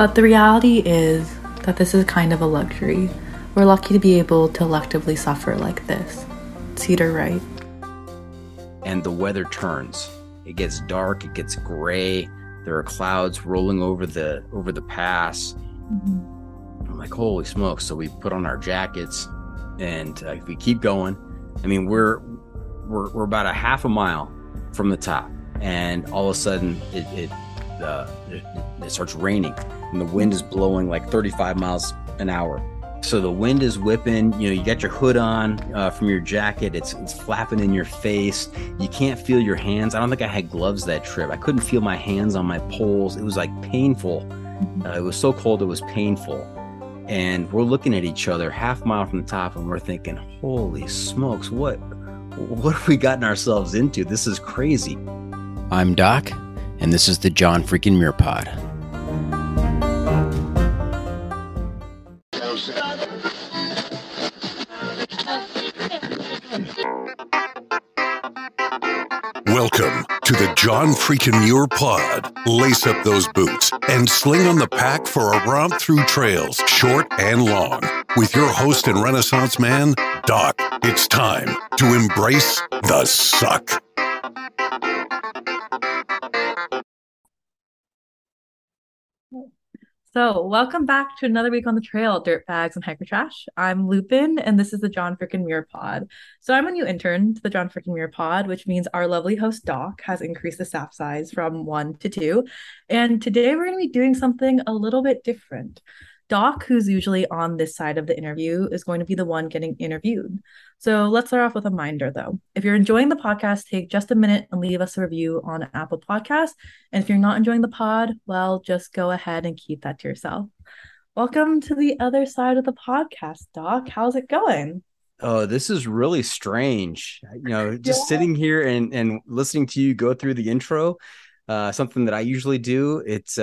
But the reality is that this is kind of a luxury. We're lucky to be able to electively suffer like this. Cedar right. And the weather turns. It gets dark, it gets gray. There are clouds rolling over the pass. I'm like, holy smokes. So we put on our jackets and if we keep going, I mean, we're about a half a mile from the top, and all of a sudden it starts raining and the wind is blowing like 35 miles an hour. So the wind is whipping, you got your hood on from your jacket. It's flapping in your face. You can't feel your hands. I don't think I had gloves that trip. I couldn't feel my hands on my poles. It was like painful. It was so cold. It was painful. And we're looking at each other half mile from the top and we're thinking, holy smokes, what have we gotten ourselves into? This is crazy. I'm Doc, and this is the John freaking Muir Pod. Welcome to the John freaking Muir Pod. Lace up those boots and sling on the pack for a romp through trails, short and long. With your host and Renaissance man, Doc, it's time to embrace the suck. So, welcome back to another week on the trail, dirtbags and hiker trash. I'm Lupin, and this is the John Frickin' Muir Pod. So, I'm a new intern to the John Frickin' Muir Pod, which means our lovely host Doc has increased the staff size from 1 to 2. And today we're going to be doing something a little bit different. Doc, who's usually on this side of the interview, is going to be the one getting interviewed. So let's start off with a reminder, though. If you're enjoying the podcast, take just a minute and leave us a review on Apple Podcasts. And if you're not enjoying the pod, well, just go ahead and keep that to yourself. Welcome to the other side of the podcast, Doc. How's it going? Oh, this is really strange. Just sitting here and listening to you go through the intro. Something that I usually do. It's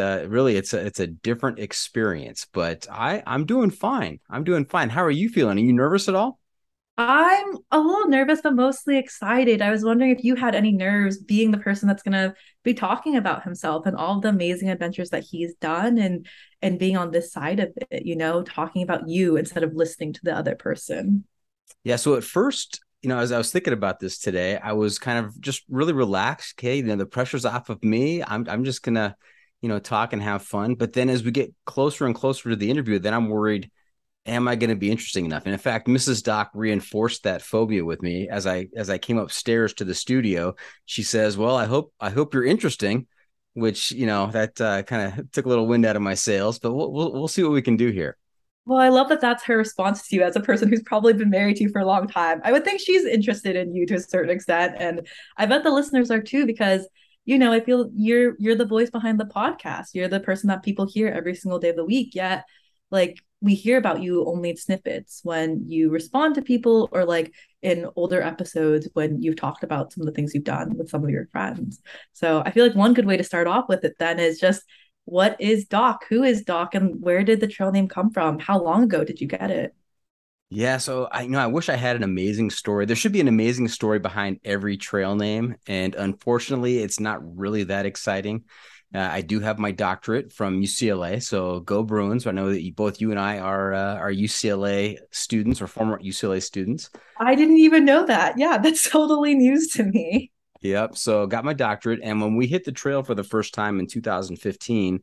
a different experience, but I'm doing fine. How are you feeling? Are you nervous at all? I'm a little nervous, but mostly excited. I was wondering if you had any nerves being the person that's going to be talking about himself and all the amazing adventures that he's done and being on this side of it, talking about you instead of listening to the other person. Yeah. So at first, as I was thinking about this today, I was kind of just really relaxed. Okay. The pressure's off of me. I'm just going to, talk and have fun. But then as we get closer and closer to the interview, then I'm worried, am I going to be interesting enough? And in fact, Mrs. Doc reinforced that phobia with me as I came upstairs to the studio. She says, well, I hope you're interesting, which, that kind of took a little wind out of my sails, but we'll see what we can do here. Well, I love that that's her response to you as a person who's probably been married to you for a long time. I would think she's interested in you to a certain extent. And I bet the listeners are too, because, I feel you're the voice behind the podcast. You're the person that people hear every single day of the week. Yet, we hear about you only in snippets when you respond to people or in older episodes when you've talked about some of the things you've done with some of your friends. So I feel like one good way to start off with it then is just, what is Doc? Who is Doc? And where did the trail name come from? How long ago did you get it? Yeah, so I wish I had an amazing story. There should be an amazing story behind every trail name. And unfortunately, it's not really that exciting. I do have my doctorate from UCLA, so go Bruins. I know that both you and I are UCLA students or former UCLA students. I didn't even know that. Yeah, that's totally news to me. Yep. So got my doctorate. And when we hit the trail for the first time in 2015,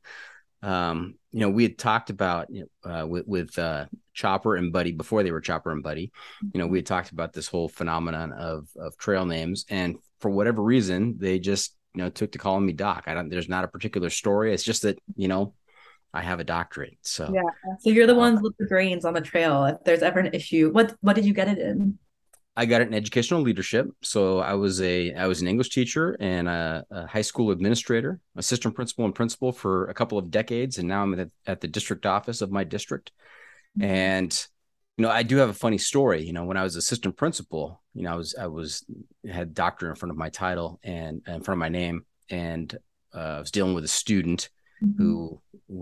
we had talked about with Chopper and Buddy before they were Chopper and Buddy. We had talked about this whole phenomenon of trail names. And for whatever reason, they just, took to calling me Doc. There's not a particular story. It's just that, I have a doctorate. So, yeah. So you're the ones with the brains on the trail. If there's ever an issue, what did you get it in? I got it in educational leadership. So I was an English teacher and a high school administrator, assistant principal and principal for a couple of decades. And now I'm at the district office of my district. Mm-hmm. And, I do have a funny story. When I was assistant principal, I had doctor in front of my title and in front of my name. And I was dealing with a student mm-hmm. who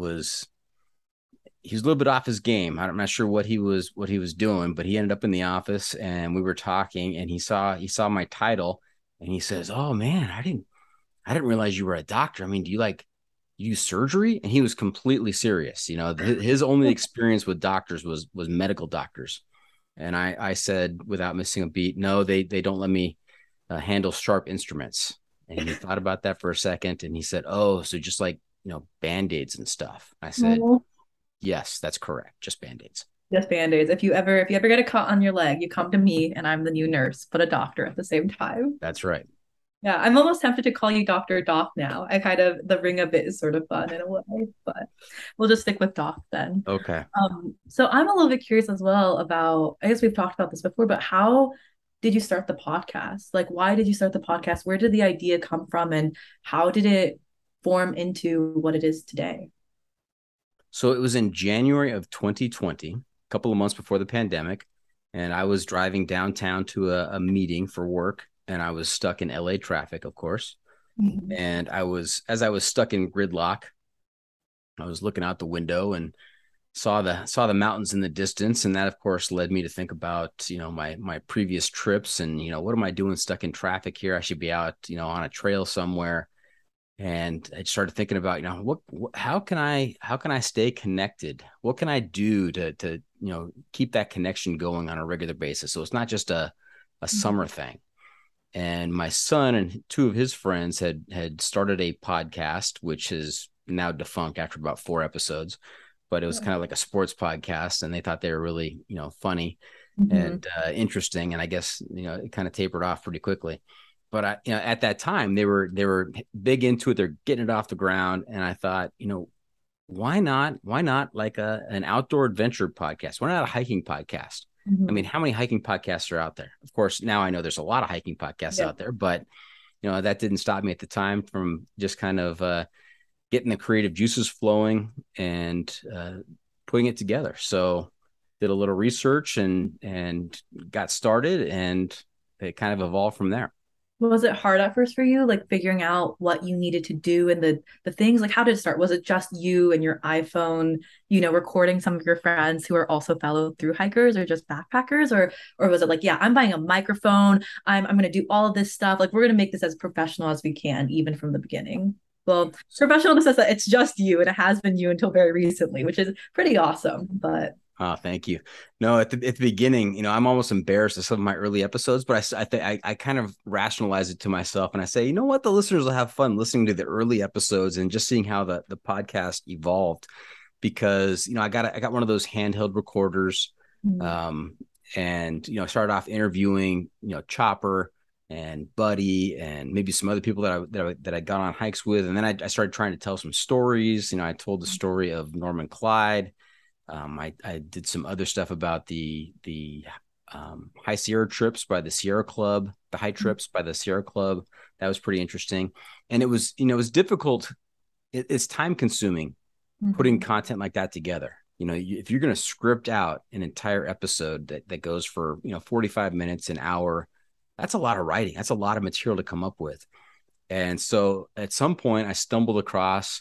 he was a little bit off his game. I'm not sure what he was doing, but he ended up in the office and we were talking and he saw my title and he says, "Oh man, I didn't realize you were a doctor. I mean, do you you do surgery? And he was completely serious. You know, his only experience with doctors was medical doctors. And I said, without missing a beat, no, they don't let me handle sharp instruments. And he thought about that for a second, and he said, oh, so just like, Band-Aids and stuff. I said, yes, that's correct. Just Band-Aids. Just Band-Aids. If you ever get a cut on your leg, you come to me and I'm the new nurse, but a doctor at the same time. That's right. Yeah, I'm almost tempted to call you Dr. Doc now. The ring a bit is sort of fun in a way, but we'll just stick with Doc then. Okay. So I'm a little bit curious as well about, I guess we've talked about this before, but how did you start the podcast? Like, why did you start the podcast? Where did the idea come from, and how did it form into what it is today? So it was in January of 2020, a couple of months before the pandemic, and I was driving downtown to a meeting for work, and I was stuck in LA traffic, of course. Mm-hmm. And as I was stuck in gridlock, I was looking out the window and saw the mountains in the distance. And that, of course, led me to think about, my previous trips and, what am I doing stuck in traffic here? I should be out, on a trail somewhere. And I started thinking about, how can I stay connected? What can I do to keep that connection going on a regular basis? So it's not just a summer thing. And my son and two of his friends had started a podcast, which is now defunct after about 4 episodes, but it was kind of like a sports podcast, and they thought they were really, funny and interesting. And I guess, it kind of tapered off pretty quickly. But at that time they were big into it. They're getting it off the ground. And I thought, why not like an outdoor adventure podcast? Why not a hiking podcast? I mean, how many hiking podcasts are out there? Of course, now I know there's a lot of hiking podcasts out there, but that didn't stop me at the time from just kind of getting the creative juices flowing and putting it together. So did a little research and got started, and it kind of evolved from there. Was it hard at first for you, like figuring out what you needed to do and the things? Like, how did it start? Was it just you and your iPhone, recording some of your friends who are also fellow through hikers or just backpackers, or was it like, yeah, I'm buying a microphone, I'm going to do all of this stuff, like we're going to make this as professional as we can, even from the beginning? Well, professional in the sense that it's just you, and it has been you until very recently, which is pretty awesome. But oh, thank you. No, at the beginning, I'm almost embarrassed of some of my early episodes, but I kind of rationalize it to myself, and I say, you know what, the listeners will have fun listening to the early episodes and just seeing how the podcast evolved, because I got one of those handheld recorders, and started off interviewing Chopper and Buddy and maybe some other people that I got on hikes with, and then I started trying to tell some stories. I told the story of Norman Clyde. I did some other stuff about the High Sierra trips by the Sierra Club, the high trips by the Sierra Club. That was pretty interesting. And it was difficult. It's time consuming putting content like that together. If you're going to script out an entire episode that goes for, 45 minutes, an hour, that's a lot of writing. That's a lot of material to come up with. And so at some point I stumbled across,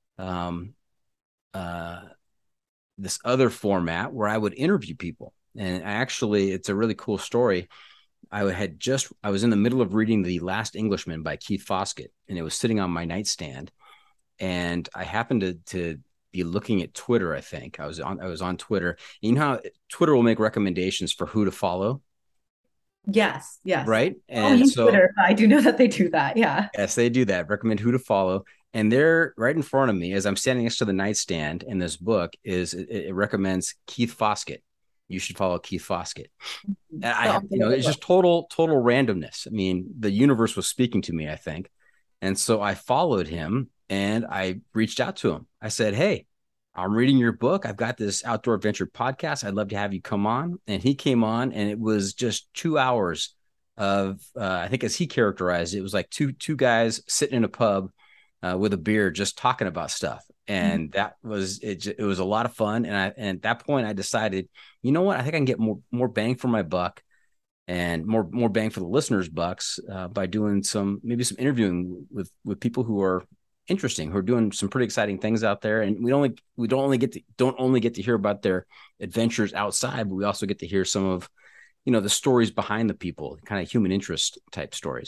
this other format where I would interview people. And it's a really cool story. I was in the middle of reading The Last Englishman by Keith Foskett, and it was sitting on my nightstand. And I happened to be looking at Twitter. I think I was on Twitter. You know how Twitter will make recommendations for who to follow? Yes. Right. And so Twitter, I do know that they do that. Yeah. Yes, they do that. Recommend who to follow. And they're right in front of me as I'm standing next to the nightstand in this book it recommends Keith Foskett. You should follow Keith Foskett. And it's just total randomness. I mean, the universe was speaking to me, I think. And so I followed him and I reached out to him. I said, hey, I'm reading your book. I've got this outdoor adventure podcast. I'd love to have you come on. And he came on, and it was just 2 hours of, I think as he characterized it, it was like two guys sitting in a pub with a beer, just talking about stuff. And that was, it was a lot of fun. And at that point I decided, you know what, I think I can get more bang for my buck and more bang for the listeners' bucks by doing some interviewing with people who are interesting, who are doing some pretty exciting things out there. And we don't only get to hear about their adventures outside, but we also get to hear some of, the stories behind the people, kind of human interest type stories.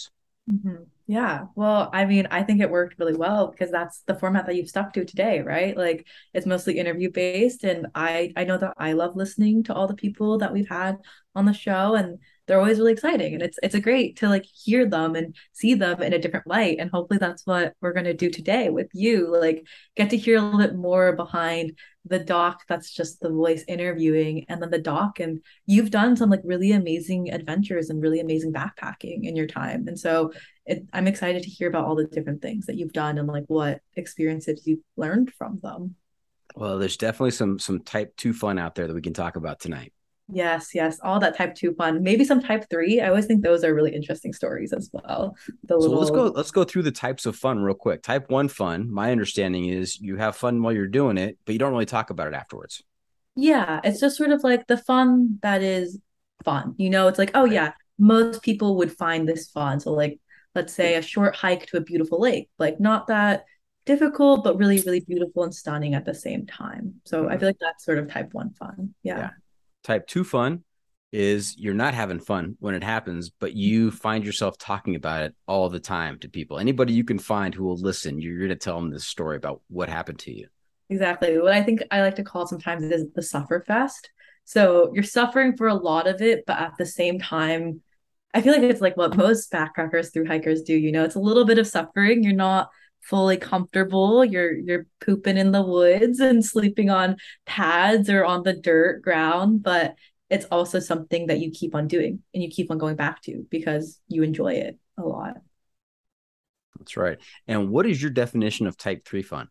Yeah. Well, I mean, I think it worked really well because that's the format that you've stuck to today, right? Like it's mostly interview based, and I know that I love listening to all the people that we've had on the show, and they're always really exciting, and it's a great to like hear them and see them in a different light, and hopefully that's what we're going to do today with you, like get to hear a little bit more behind the doc that's just the voice interviewing, and then the doc, and you've done some like really amazing adventures and really amazing backpacking in your time, and so I'm excited to hear about all the different things that you've done and like what experiences you've learned from them. Well, there's definitely some type 2 fun out there that we can talk about tonight. Yes, yes, all that type two fun. Maybe some type three. I always think those are really interesting stories as well. The So let's go little, let's go through the types of fun real quick. Type 1 fun, my understanding is you have fun while you're doing it, but you don't really talk about it afterwards. yeah, it's just sort of like the fun that is fun. It's like, oh Right. yeah, most people would find this fun. So like, let's say a short hike to a beautiful lake, like not that difficult, but really, really beautiful and stunning at the same time. So I Mhm. feel like that's sort of type one fun. Yeah. Yeah. Type 2 fun is you're not having fun when it happens, but you find yourself talking about it all the time to people. Anybody you can find who will listen, you're going to tell them this story about what happened to you. Exactly. What I think I like to call sometimes is the suffer fest. So you're suffering for a lot of it, but at the same time, I feel like it's like what most backpackers through hikers do. It's a little bit of suffering. You're not fully comfortable. You're pooping in the woods and sleeping on pads or on the dirt ground, but it's also something that you keep on doing and you keep on going back to because you enjoy it a lot. That's right. And what is your definition of type 3 fun?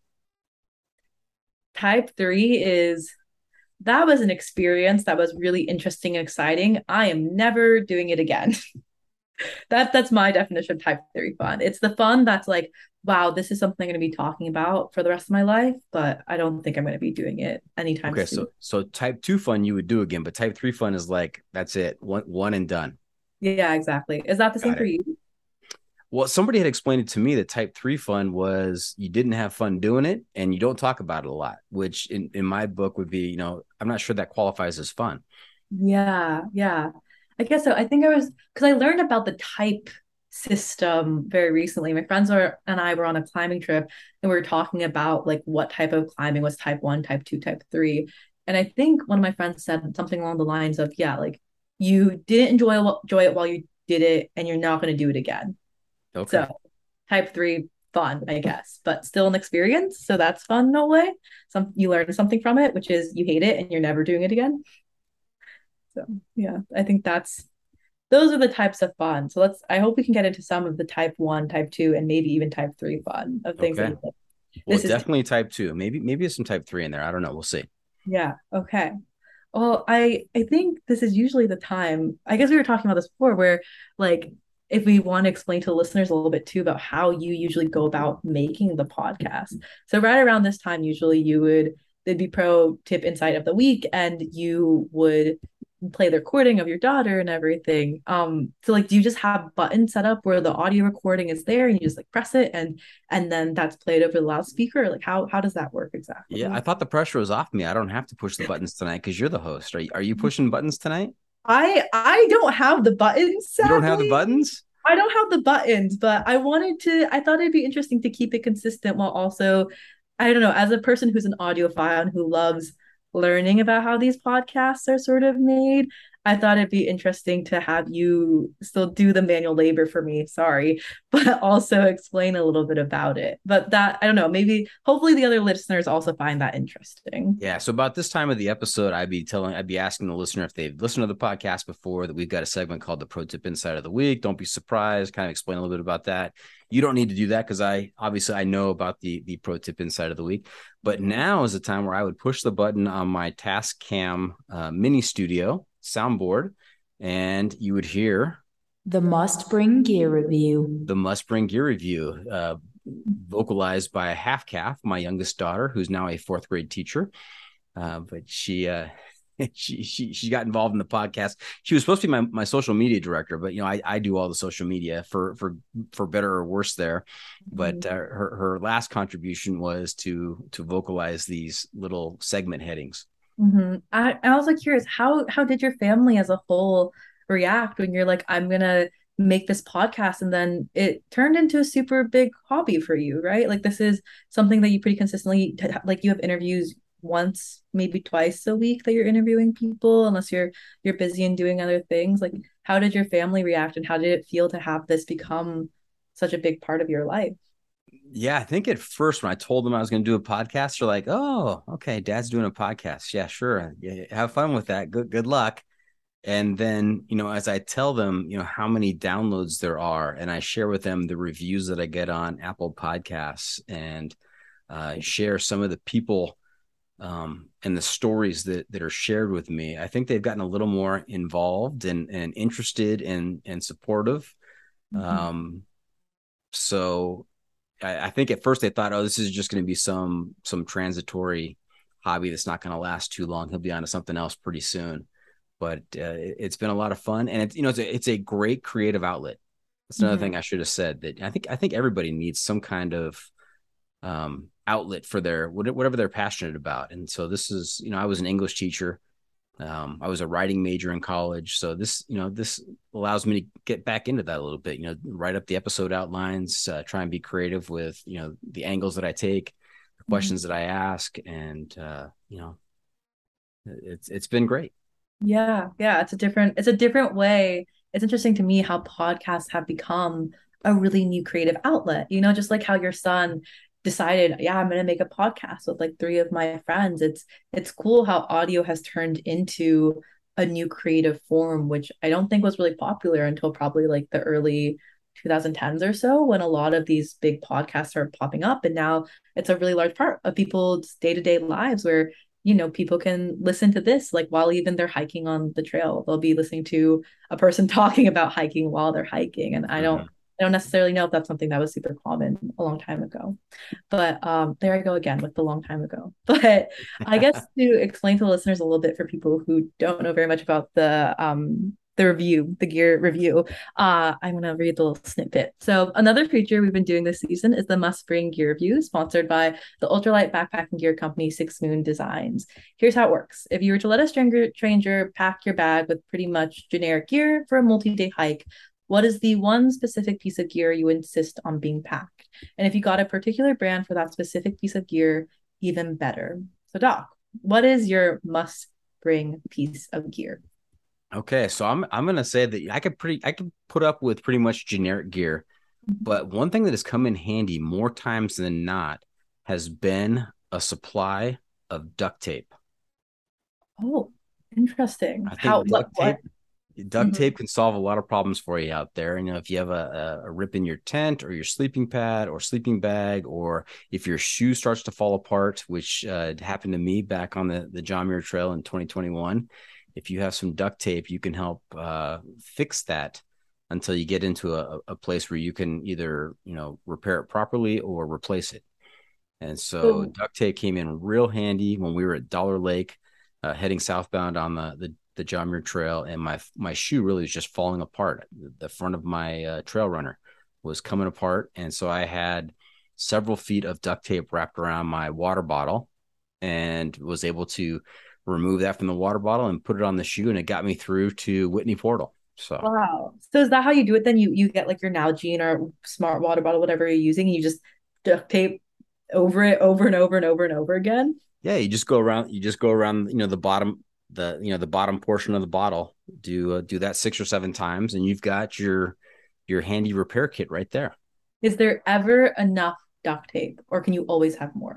Type three is that was an experience that was really interesting and exciting. I am never doing it again. That's my definition of type three fun. It's the fun that's like, wow, this is something I'm going to be talking about for the rest of my life, but I don't think I'm going to be doing it anytime Okay, soon. so type 2 fun you would do again, but type 3 fun is like that's it, one and done. Yeah, exactly. Is that the same Got for it. you? Well, somebody had explained it to me that type 3 fun was you didn't have fun doing it and you don't talk about it a lot, which in my book would be, I'm not sure that qualifies as fun. Yeah, yeah. I guess so. I think I was because I learned about the type system very recently. My friends and I were on a climbing trip and we were talking about like what type of climbing was type one, type two, type three. And I think one of my friends said something along the lines of, yeah, like you didn't enjoy it while you did it and you're not going to do it again. Okay. So type three, fun, I guess, but still an experience. So that's fun in a way. You learn something from it, which is you hate it and you're never doing it again. So yeah, I think those are the types of fun. So I hope we can get into some of the type one, type two, and maybe even type three fun of things that Okay. you think. Well, This is, definitely type 2. Maybe there's some type 3 in there. I don't know. We'll see. yeah, okay. Well, I think this is usually the time. I guess we were talking about this before, where like if we want to explain to listeners a little bit too about how you usually go about making the podcast. So right around this time, usually there'd be pro tip insight of the week, and you would play the recording of your daughter and everything. So like do you just have buttons set up where the audio recording is there and you just like press it and then that's played over the loudspeaker? Like how does that work Yeah, I exactly? thought the pressure was off me. I don't have to push the buttons tonight because you're the host. Are you pushing buttons tonight? I don't have the buttons, You don't have the sadly. buttons? I don't have the buttons, but I thought it'd be interesting to keep it consistent while also, I don't know, as a person who's an audiophile and who loves learning about how these podcasts are sort of made, I thought it'd be interesting to have you still do the manual labor for me, sorry, but also explain a little bit about it. But that, I don't know, maybe hopefully the other listeners also find that interesting. Yeah. So about this time of the episode, I'd be asking the listener if they've listened to the podcast before, that we've got a segment called the Pro Tip Insight of the Week. Don't be surprised. Kind of explain a little bit about that. You don't need to do that because I know about the Pro Tip Insight of the Week. But now is the time where I would push the button on my Tascam Mini Studio soundboard, and you would hear The Must Bring Gear Review. the Must Bring Gear Review, vocalized by a half calf, my youngest daughter, who's now a fourth grade teacher. But she got involved in the podcast. She was supposed to be my social media director, but I do all the social media for better or worse there. But her last contribution was to vocalize these little segment headings. I was like curious, how did your family as a whole react when you're like, I'm gonna make this podcast, and then it turned into a super big hobby for you, right? Like this is something that you pretty consistently like you have interviews once, maybe twice a week that you're interviewing people, unless you're busy and doing other things. Like how did your family react, and how did it feel to have this become such a big part of your life? Yeah, I think at first when I told them I was going to do a podcast, they're like, "Oh, okay, Dad's doing a podcast. Yeah, sure. Yeah, have fun with that. Good luck." And then, as I tell them, how many downloads there are, and I share with them the reviews that I get on Apple Podcasts, and share some of the people and the stories that are shared with me, I think they've gotten a little more involved and interested and supportive. So I think at first they thought, oh, this is just going to be some transitory hobby that's not going to last too long. He'll be on to something else pretty soon. But it's been a lot of fun, and it's a great creative outlet. That's another thing I should have said, that I think everybody needs some kind of outlet for their whatever they're passionate about. And so this is, I was an English teacher. I was a writing major in college. So this allows me to get back into that a little bit, write up the episode outlines, try and be creative with, the angles that I take, the questions that I ask. And, it's been great. Yeah. It's a different way. It's interesting to me how podcasts have become a really new creative outlet, just like how your son decided, yeah, I'm going to make a podcast with like three of my friends. It's cool how audio has turned into a new creative form, which I don't think was really popular until probably like the early 2010s or so, when a lot of these big podcasts are popping up. And now it's a really large part of people's day-to-day lives, where people can listen to this like while even they're hiking on the trail. They'll be listening to a person talking about hiking while they're hiking. And I don't necessarily know if that's something that was super common a long time ago. But there I go again with the long time ago. But I guess to explain to the listeners a little bit, for people who don't know very much about the gear review, I'm going to read the little snippet. So another feature we've been doing this season is the Must Bring Gear Review, sponsored by the ultralight backpacking gear company 6moon Designs. Here's how it works. If you were to let a stranger pack your bag with pretty much generic gear for a multi-day hike, what is the one specific piece of gear you insist on being packed? And if you got a particular brand for that specific piece of gear, even better. So Doc, what is your must bring piece of gear? Okay, so I'm gonna say that I could put up with pretty much generic gear, but one thing that has come in handy more times than not has been a supply of duct tape. Oh, interesting. I think duct tape can solve a lot of problems for you out there. If you have a rip in your tent or your sleeping pad or sleeping bag, or if your shoe starts to fall apart, which happened to me back on the John Muir Trail in 2021. If you have some duct tape, you can help fix that until you get into a place where you can either, repair it properly or replace it. And so duct tape came in real handy when we were at Dollar Lake, heading southbound on the John Muir Trail, and my shoe really was just falling apart. The front of my trail runner was coming apart, and so I had several feet of duct tape wrapped around my water bottle, and was able to remove that from the water bottle and put it on the shoe, and it got me through to Whitney Portal. So wow. So is that how you do it then? You get like your Nalgene or smart water bottle, whatever you're using, and you just duct tape over it over and over and over and over again? Yeah, you just go around the bottom, the bottom portion of the bottle, do that 6 or 7 times, and you've got your handy repair kit right there. Is there ever enough duct tape, or can you always have more?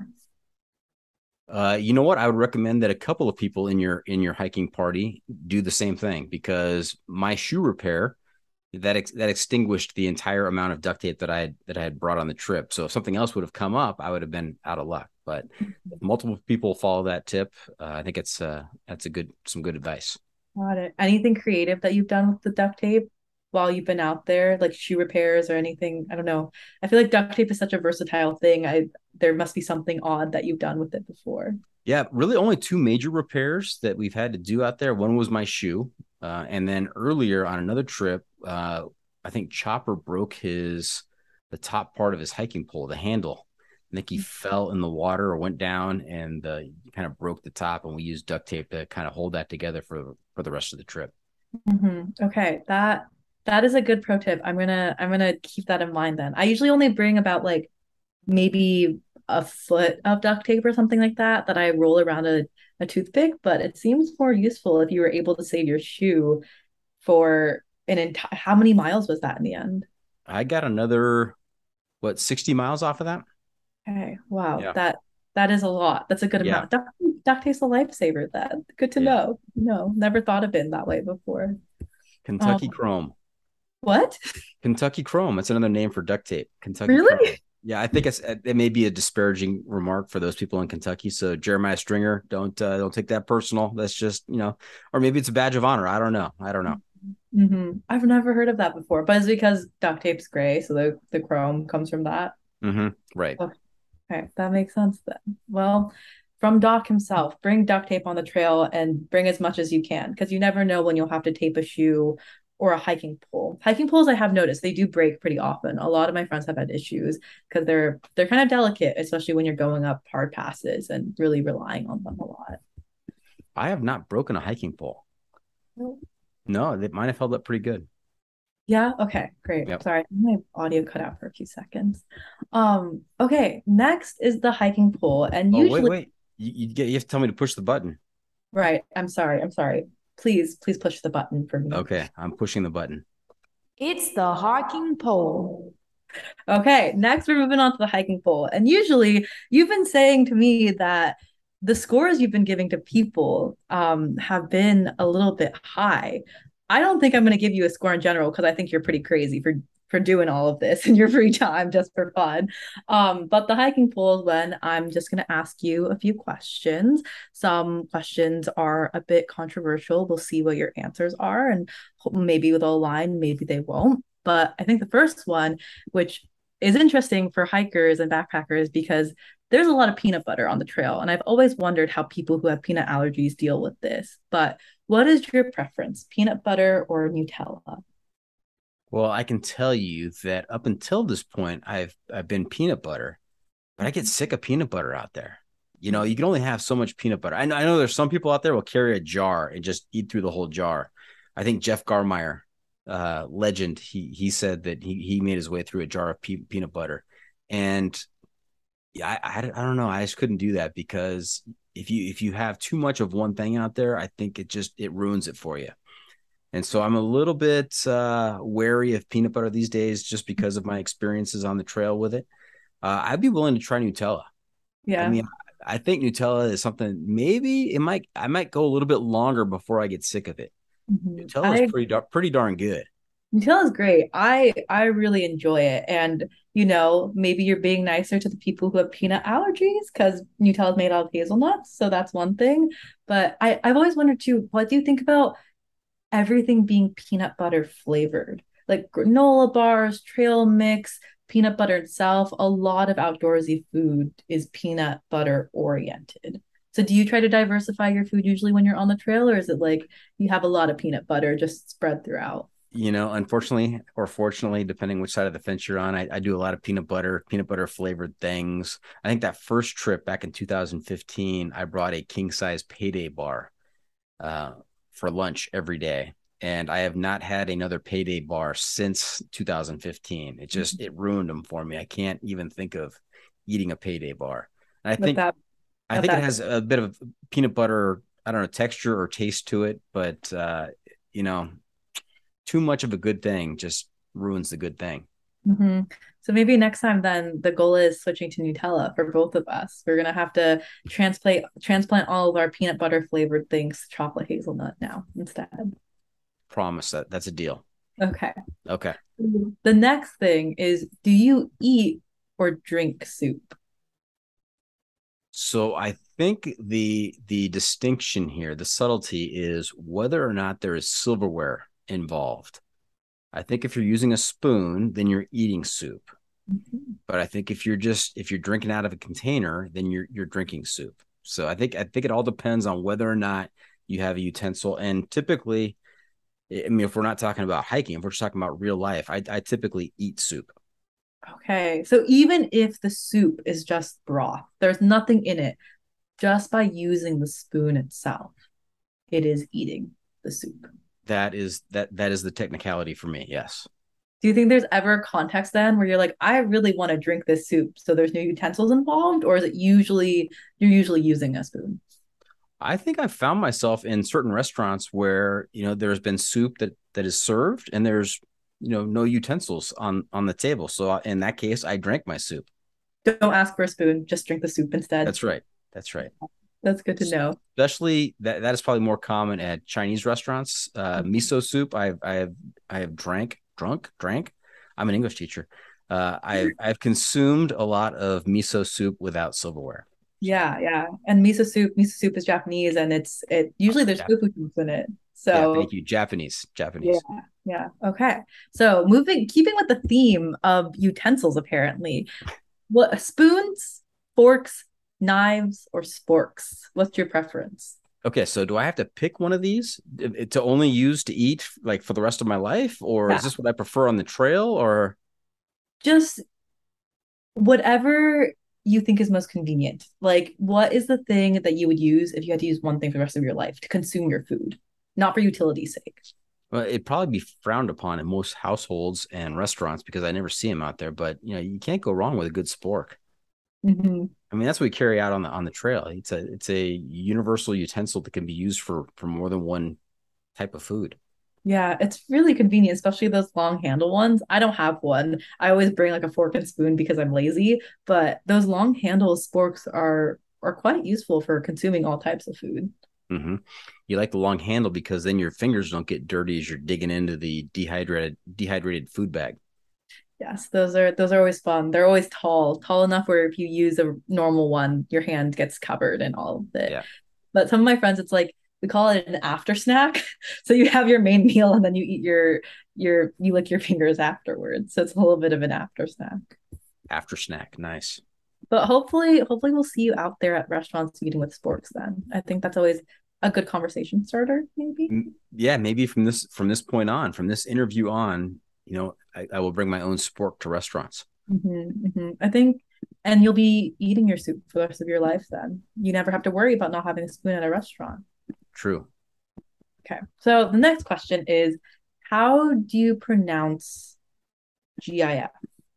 You know what? I would recommend that a couple of people in your hiking party do the same thing, because my shoe repair that extinguished the entire amount of duct tape that I had brought on the trip. So if something else would have come up, I would have been out of luck. But if multiple people follow that tip, I think that's some good advice. Got it. Anything creative that you've done with the duct tape while you've been out there, like shoe repairs or anything? I don't know. I feel like duct tape is such a versatile thing. There must be something odd that you've done with it before. Yeah, really only 2 major repairs that we've had to do out there. One was my shoe. And then earlier on another trip, I think Chopper broke the top part of his hiking pole, the handle. I think he fell in the water or went down and kind of broke the top, and we used duct tape to kind of hold that together for the rest of the trip. Okay, that That is a good pro tip. I'm gonna keep that in mind then. I usually only bring about like maybe a foot of duct tape or something like that I roll around a toothpick, but it seems more useful if you were able to save your shoe for an entire how many miles was that in the end? I got another, what, 60 miles off of that? Okay. Wow. Yeah. That is a lot. That's a good Yeah. amount. Duct tape's a lifesaver then. Good to Yeah. know. No, never thought of it that way before. Kentucky Um, Chrome. what? Kentucky Chrome. That's another name for duct tape. Kentucky Chrome. Really? Yeah, I think it may be a disparaging remark for those people in Kentucky. So Jeremiah Stringer, don't take that personal. That's just, or maybe it's a badge of honor. I don't know. I don't know. I've never heard of that before, but it's because duct tape's gray, so the chrome comes from that. Right. Okay, that makes sense then. Well, from Doc himself, bring duct tape on the trail and bring as much as you can because you never know when you'll have to tape a shoe or a hiking pole. Hiking poles, I have noticed, they do break pretty often. A lot of my friends have had issues because they're kind of delicate, especially when you're going up hard passes and really relying on them a lot. I have not broken a hiking pole. No, mine have held up pretty good. Yeah. Okay. Great. Yep. Sorry, my audio cut out for a few seconds. Okay. Next is the hiking pole, and Oh, usually, wait. You have to tell me to push the button. right. I'm sorry. I'm sorry. Please push the button for me. Okay, I'm pushing the button. It's the hiking pole. Okay. Next, we're moving on to the hiking pole, and usually, you've been saying to me that the scores you've been giving to people have been a little bit high. I don't think I'm going to give you a score in general because I think you're pretty crazy for doing all of this in your free time just for fun. But the hiking pool is when I'm just going to ask you a few questions. Some questions are a bit controversial. We'll see what your answers are, and maybe they'll align, maybe they won't. But I think the first one, which is interesting for hikers and backpackers because there's a lot of peanut butter on the trail. And I've always wondered how people who have peanut allergies deal with this. But what is your preference, peanut butter or Nutella? Well, I can tell you that up until this point, I've been peanut butter, but I get sick of peanut butter out there. You can only have so much peanut butter. I know there's some people out there will carry a jar and just eat through the whole jar. I think Jeff Garmeyer, legend, he said that he made his way through a jar of peanut butter, and yeah, I don't know. I just couldn't do that because if you have too much of one thing out there, I think it ruins it for you. And so I'm a little bit wary of peanut butter these days just because of my experiences on the trail with it. I'd be willing to try Nutella. I Yeah. mean, I think Nutella is something maybe I might go a little bit longer before I get sick of it. Nutella is I pretty darn good. Nutella is great. I really enjoy it. And maybe you're being nicer to the people who have peanut allergies because Nutella is made out of hazelnuts. So that's one thing. But I've always wondered too, what do you think about everything being peanut butter flavored? Like granola bars, trail mix, peanut butter itself. A lot of outdoorsy food is peanut butter oriented. So do you try to diversify your food usually when you're on the trail, or is it like you have a lot of peanut butter just spread throughout? Unfortunately or fortunately, depending which side of the fence you're on, I do a lot of peanut butter flavored things. I think that first trip back in 2015, I brought a king size payday bar for lunch every day. And I have not had another payday bar since 2015. It ruined them for me. I can't even think of eating a payday bar. And With that, I think it has a bit of peanut butter, I don't know, texture or taste to it, but you know, too much of a good thing just ruins the good thing. mm-hmm. So maybe next time then the goal is switching to Nutella for both of us. We're gonna have to transplant all of our peanut butter flavored things to chocolate hazelnut now instead. Promise that's a deal. Okay. Okay. The next thing is, do you eat or drink soup? So I think the distinction here, the subtlety is whether or not there is silverware involved. I think if you're using a spoon, then you're eating soup. Mm-hmm. But I think if you're drinking out of a container, then you're drinking soup. So I think it all depends on whether or not you have a utensil. And typically, I mean, if we're not talking about hiking, if we're just talking about real life, I typically eat soup. Okay. So even if the soup is just broth, there's nothing in it, just by using the spoon itself, it is eating the soup. that is the technicality for me. Yes. Do you think there's ever a context then where you're like, I really want to drink this soup, so there's no utensils involved, or is it usually you're usually using a spoon? I think I've found myself in certain restaurants where, there's been soup that is served and there's, no utensils on the table. So in that case, I drank my soup. Don't ask for a spoon, just drink the soup instead. That's right. That's right. That's good to know. Especially that is probably more common at Chinese restaurants. Miso soup, I have drank. I'm an English teacher. I've consumed a lot of miso soup without silverware. Yeah, yeah. And miso soup is Japanese, and it usually there's tofu in it. Yeah, So thank you. Japanese. yeah, yeah. Okay. So keeping with the theme of utensils, apparently, what spoons, forks, knives, or sporks? What's your preference? Okay, so do I have to pick one of these to only use to eat like for the rest of my life, or Yeah. is this what I prefer on the trail, or Just whatever you think is most convenient. Like, what is the thing that you would use if you had to use one thing for the rest of your life to consume your food, not for utility's sake? well, it'd probably be frowned upon in most households and restaurants because I never see them out there. But you can't go wrong with a good spork. Mm-hmm. I mean, that's what we carry out on the trail. It's a universal utensil that can be used for more than one type of food. Yeah, it's really convenient, especially those long handle ones. I don't have one. I always bring like a fork and spoon because I'm lazy, but those long handle sporks are quite useful for consuming all types of food. Hmm. You like the long handle because then your fingers don't get dirty as you're digging into the dehydrated food bag. Yes, those are always fun. They're always tall enough where if you use a normal one, your hand gets covered in all of it. Yeah. But some of my friends, it's like we call it an after snack. So you have your main meal and then you eat you lick your fingers afterwards. So it's a little bit of an after snack. After snack, nice. But hopefully we'll see you out there at restaurants eating with sporks then. I think that's always a good conversation starter, maybe. Yeah, maybe from this point on, from this interview on, I will bring my own spork to restaurants. I think, and you'll be eating your soup for the rest of your life then. You never have to worry about not having a spoon at a restaurant. True. Okay. So the next question is, how do you pronounce GIF?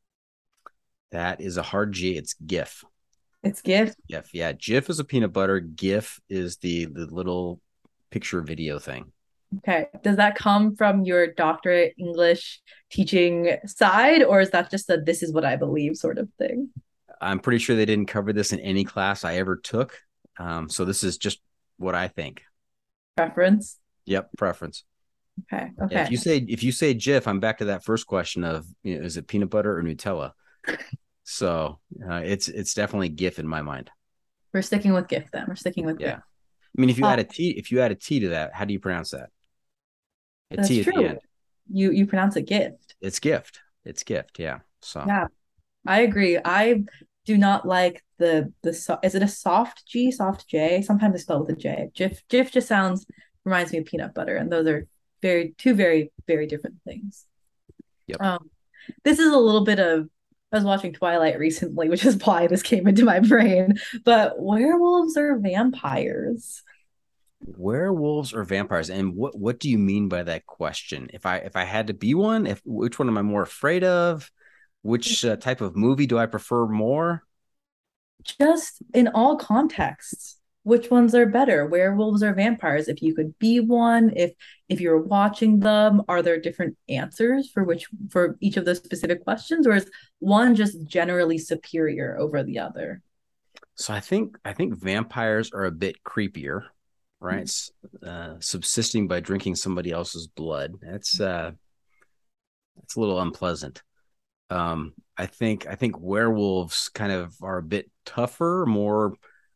That is a hard G. It's GIF. It's GIF. GIF. Yeah. GIF is a peanut butter. GIF is the little picture video thing. Okay. Does that come from your doctorate English teaching side, or is that just a this is what I believe sort of thing? I'm pretty sure they didn't cover this in any class I ever took. So this is just what I think. Preference? Yep, preference. Okay. Yeah, Okay. if you say GIF, I'm back to that first question of is it peanut butter or Nutella? So it's definitely GIF in my mind. We're sticking with GIF then. We're sticking with Yeah. GIF. I mean, if you add a T to that, how do you pronounce that? A That's T at the true. end. You pronounce it gift. It's gift. It's gift. Yeah. So Yeah, I agree. I do not like is it a soft G, soft J? Sometimes they spell with a J. Jif just reminds me of peanut butter, and those are two very, very different things. Yep. This is a little bit of I was watching Twilight recently, which is why this came into my brain. But werewolves are vampires. Werewolves or vampires, and what do you mean by that question? If I had to be one, which one am I more afraid of? Which type of movie do I prefer more? Just in all contexts, which ones are better, werewolves or vampires? If you could be one, if you're watching them, are there different answers for each of those specific questions, or is one just generally superior over the other? So I think vampires are a bit creepier, right? Subsisting by drinking somebody else's blood. That's a little unpleasant. I think werewolves kind of are a bit tougher, more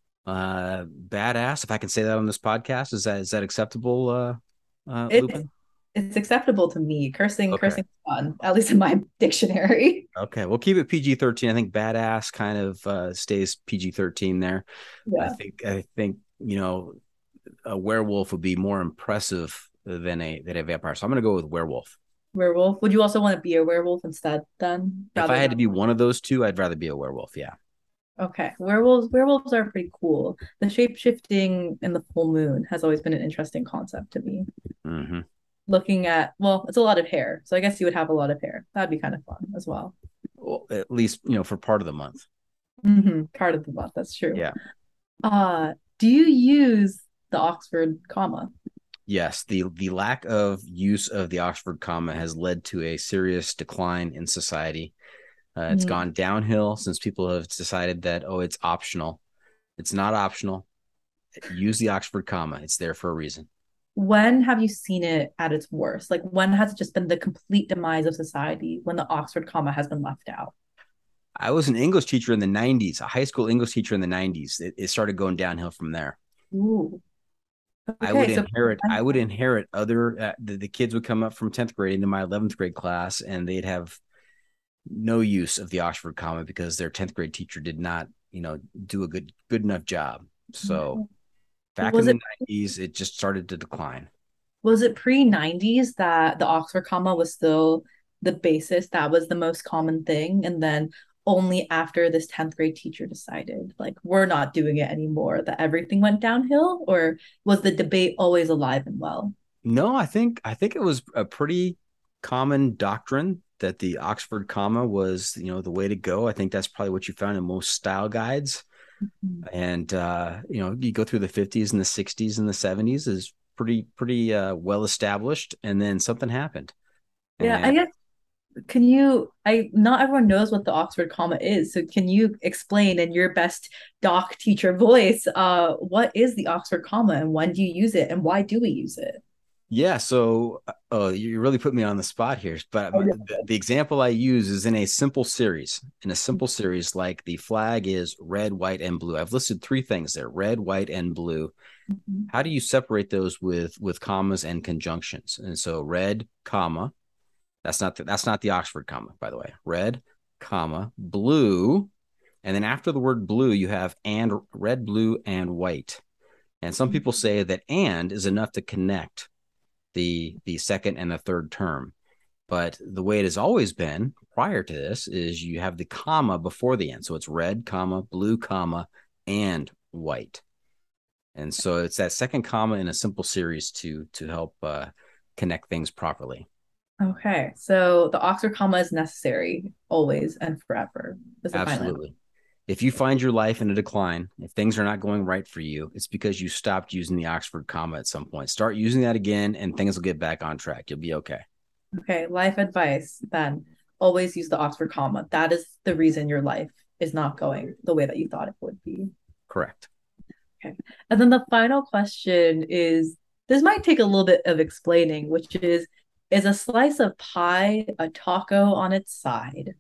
badass, if I can say that on this podcast. Is that acceptable, It's Lupin? it's acceptable to me. Cursing Okay. is fun, at least in my dictionary. Okay, we'll keep it PG-13. I think badass kind of stays PG-13 there. I Yeah. think I think a werewolf would be more impressive than a vampire. So I'm gonna go with werewolf. Werewolf. Would you also want to be a werewolf instead then? If I had to be one of those two, I'd rather be a werewolf. Yeah. Okay. Werewolves are pretty cool. The shape shifting in the full moon has always been an interesting concept to me. Hmm. looking at, well, it's a lot of hair. So I guess you would have a lot of hair. That'd be kind of fun as well. Well, at least, for part of the month. Part of the month, that's true. Yeah. Do you use the Oxford comma? Yes, the lack of use of the Oxford comma has led to a serious decline in society. It's gone downhill since people have decided that, oh, it's optional. It's not optional. Use the Oxford comma. It's there for a reason. When have you seen it at its worst? Like, when has it just been the complete demise of society when the Oxford comma has been left out? I was an English teacher in the 90s, a high school English teacher in the 90s. It started going downhill from there. Ooh. Okay, I would inherit other, the kids would come up from 10th grade into my 11th grade class, and they'd have no use of the Oxford comma because their 10th grade teacher did not, do a good enough job. So back in the 90s, it just started to decline. Was it pre-90s that the Oxford comma was still the basis? That was the most common thing. And then only after this 10th grade teacher decided, like, we're not doing it anymore, that everything went downhill? Or was the debate always alive and well? No, I think it was a pretty common doctrine that the Oxford comma was, the way to go. I think that's probably what you found in most style guides. And, you go through the 50s and the 60s and the 70s is pretty well established. And then something happened. Yeah, and I guess, not everyone knows what the Oxford comma is. So can you explain in your best doc teacher voice, what is the Oxford comma and when do you use it and why do we use it? Yeah, so you really put me on the spot here, but the example I use is in a simple series. In a simple series, like the flag is red, white, and blue. I've listed three things there: red, white, and blue. How do you separate those with commas and conjunctions? And so red, comma. That's not the Oxford comma, by the way. Red, comma, blue, and then after the word blue, you have and red, blue, and white. And some people say that and is enough to connect the second and the third term. But the way it has always been prior to this is you have the comma before the end. So it's red, comma, blue, comma, and white. And so it's that second comma in a simple series to help connect things properly. Okay, so the Oxford comma is necessary always and forever. Absolutely. If you find your life in a decline, if things are not going right for you, it's because you stopped using the Oxford comma at some point. Start using that again and things will get back on track. You'll be okay. Okay, life advice then. Always use the Oxford comma. That is the reason your life is not going the way that you thought it would be. Correct. Okay. And then the final question is, this might take a little bit of explaining, which is a slice of pie a taco on its side?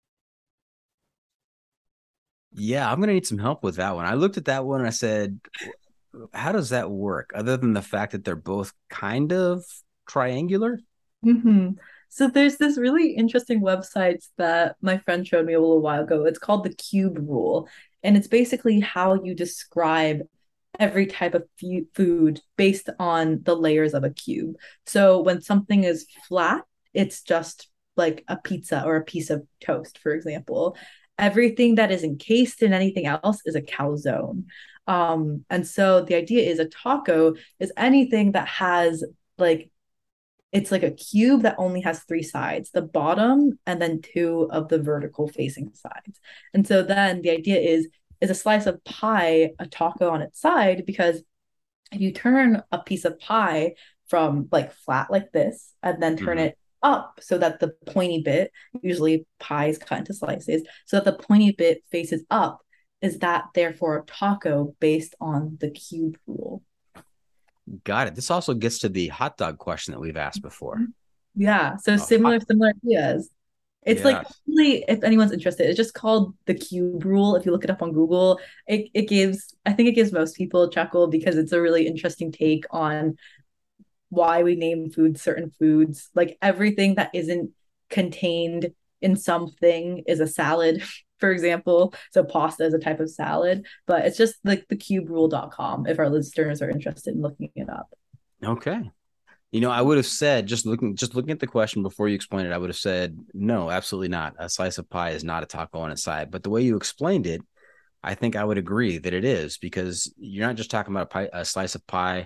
Yeah, I'm going to need some help with that one. I looked at that one and I said, how does that work? Other than the fact that they're both kind of triangular? So there's this really interesting website that my friend showed me a little while ago. It's called the Cube Rule. And it's basically how you describe every type of food based on the layers of a cube. So when something is flat, it's just like a pizza or a piece of toast, for example. Everything that is encased in anything else is a calzone. And so the idea is a taco is anything that has like, it's like a cube that only has three sides, the bottom and then two of the vertical facing sides. And so then the idea is a slice of pie a taco on its side? Because if you turn a piece of pie from like flat like this and then turn it up so that the pointy bit, usually pie is cut into slices, so that the pointy bit faces up, is that therefore a taco based on the cube rule? Got it. This also gets to the hot dog question that we've asked before. Yeah. So similar ideas. It's like, really, if anyone's interested, it's just called the Cube Rule. If you look it up on Google, I think it gives most people a chuckle because it's a really interesting take on why we name foods certain foods. Like everything that isn't contained in something is a salad, for example. So pasta is a type of salad, but it's just like thecuberule.com if our listeners are interested in looking it up. Okay. I would have said, just looking at the question before you explained it, I would have said, no, absolutely not. A slice of pie is not a taco on its side. But the way you explained it, I think I would agree that it is, because you're not just talking about a slice of pie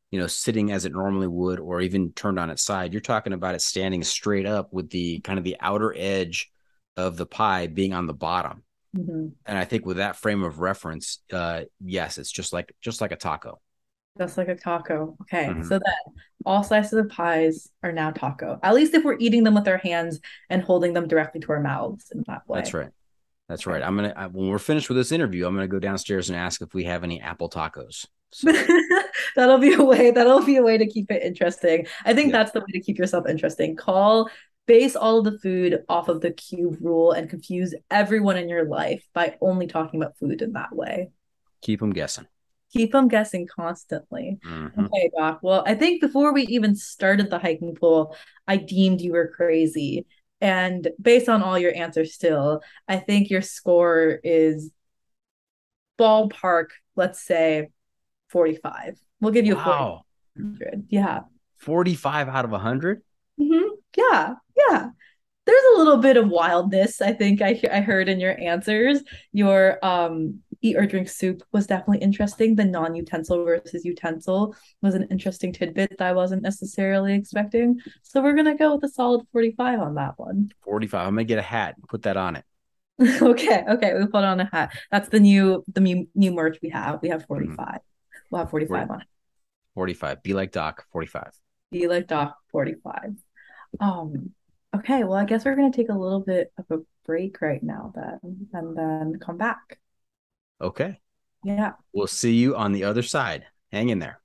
sitting as it normally would, or even turned on its side. You're talking about it standing straight up with the kind of the outer edge of the pie being on the bottom. Mm-hmm. And I think with that frame of reference, yes, it's just like a taco. Just like a taco. Okay. Mm-hmm. So then all slices of pies are now taco. At least if we're eating them with our hands and holding them directly to our mouths in that way. That's right. That's right. When we're finished with this interview, I'm gonna go downstairs and ask if we have any apple tacos. So. That'll be a way to keep it interesting. I think that's the way to keep yourself interesting. Base all of the food off of the cube rule and confuse everyone in your life by only talking about food in that way. Keep them guessing. Keep them guessing constantly. Mm-hmm. Okay, Doc. Well, I think before we even started the hiking pool, I deemed you were crazy. And based on all your answers still, I think your score is ballpark, let's say 45. We'll give you a 400. Yeah. 45 out of 100? Mm-hmm. Yeah. There's a little bit of wildness, I think I heard in your answers. Your eat or drink soup was definitely interesting. The non-utensil versus utensil was an interesting tidbit that I wasn't necessarily expecting. So we're gonna go with a solid 45 on that one. 45. I'm gonna get a hat and put that on it. Okay, we put on a hat. That's the new merch we have. We have 45. Mm-hmm. We'll have 45 on it. 45. Be like Doc, 45. Be like Doc, 45. Okay, well, I guess we're going to take a little bit of a break right now then, and then come back. Okay. Yeah. We'll see you on the other side. Hang in there.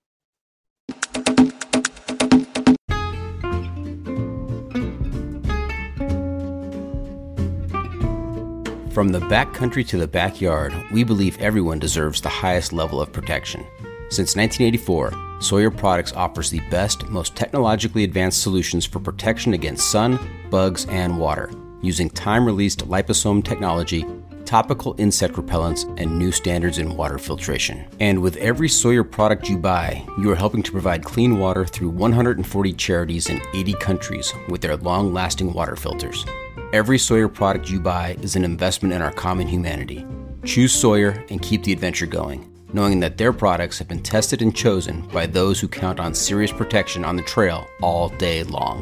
From the backcountry to the backyard, we believe everyone deserves the highest level of protection. Since 1984, Sawyer Products offers the best, most technologically advanced solutions for protection against sun, bugs, and water, using time-released liposome technology, topical insect repellents, and new standards in water filtration. And with every Sawyer product you buy, you are helping to provide clean water through 140 charities in 80 countries with their long-lasting water filters. Every Sawyer product you buy is an investment in our common humanity. Choose Sawyer and keep the adventure going, knowing that their products have been tested and chosen by those who count on serious protection on the trail all day long.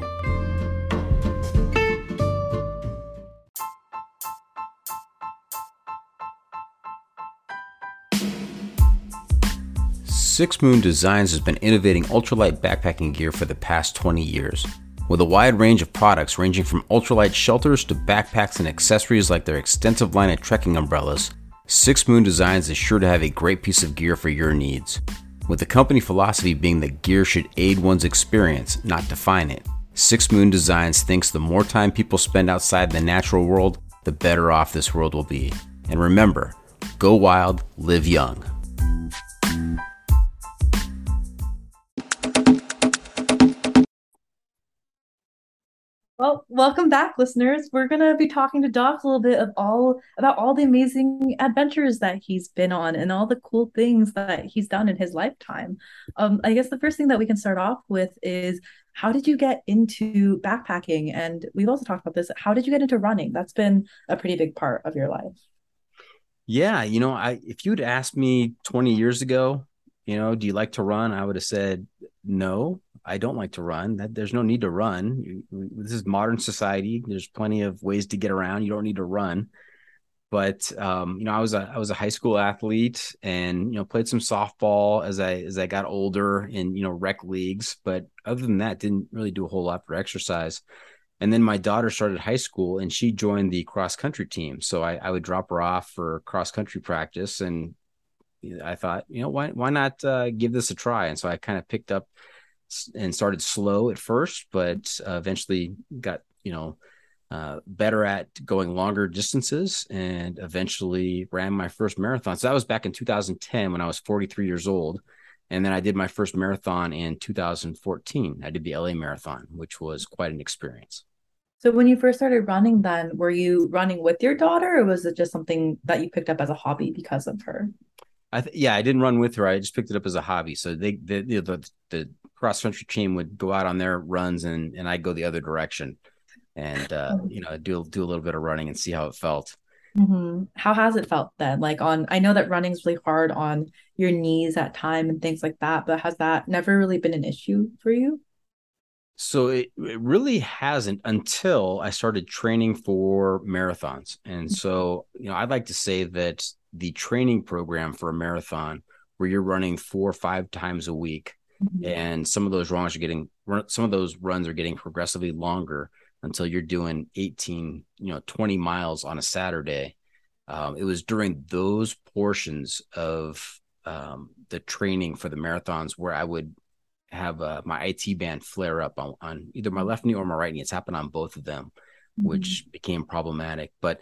Six Moon Designs has been innovating ultralight backpacking gear for the past 20 years. With a wide range of products ranging from ultralight shelters to backpacks and accessories like their extensive line of trekking umbrellas, Six Moon Designs is sure to have a great piece of gear for your needs. With the company philosophy being that gear should aid one's experience, not define it, Six Moon Designs thinks the more time people spend outside the natural world, the better off this world will be. And remember, go wild, live young. Well, welcome back, listeners. We're going to be talking to Doc a little bit about all the amazing adventures that he's been on and all the cool things that he's done in his lifetime. I guess the first thing that we can start off with is, how did you get into backpacking? And we've also talked about this. How did you get into running? That's been a pretty big part of your life. Yeah, if you'd asked me 20 years ago, do you like to run? I would have said, no, I don't like to run. There's no need to run. This is modern society. There's plenty of ways to get around. You don't need to run. But I was a high school athlete and played some softball as I got older in rec leagues. But other than that, didn't really do a whole lot for exercise. And then my daughter started high school and she joined the cross country team. So I would drop her off for cross country practice, and I thought, why not give this a try? And so I kind of picked up and started slow at first, but eventually got, better at going longer distances, and eventually ran my first marathon. So that was back in 2010 when I was 43 years old. And then I did my first marathon in 2014. I did the LA Marathon, which was quite an experience. So when you first started running then, were you running with your daughter, or was it just something that you picked up as a hobby because of her? I didn't run with her. I just picked it up as a hobby. So the cross country team would go out on their runs and I'd go the other direction and, do a little bit of running and see how it felt. How has it felt then? Like I know that running's really hard on your knees at time and things like that, but has that never really been an issue for you? So it really hasn't until I started training for marathons. And so, I'd like to say that the training program for a marathon where you're running 4 or 5 times a week, Mhm. and some of those runs are getting progressively longer until you're doing 18, 20 miles on a Saturday. It was during those portions of the training for the marathons where I would have my IT band flare up on either my left knee or my right knee. It's happened on both of them, Mhm. which became problematic. But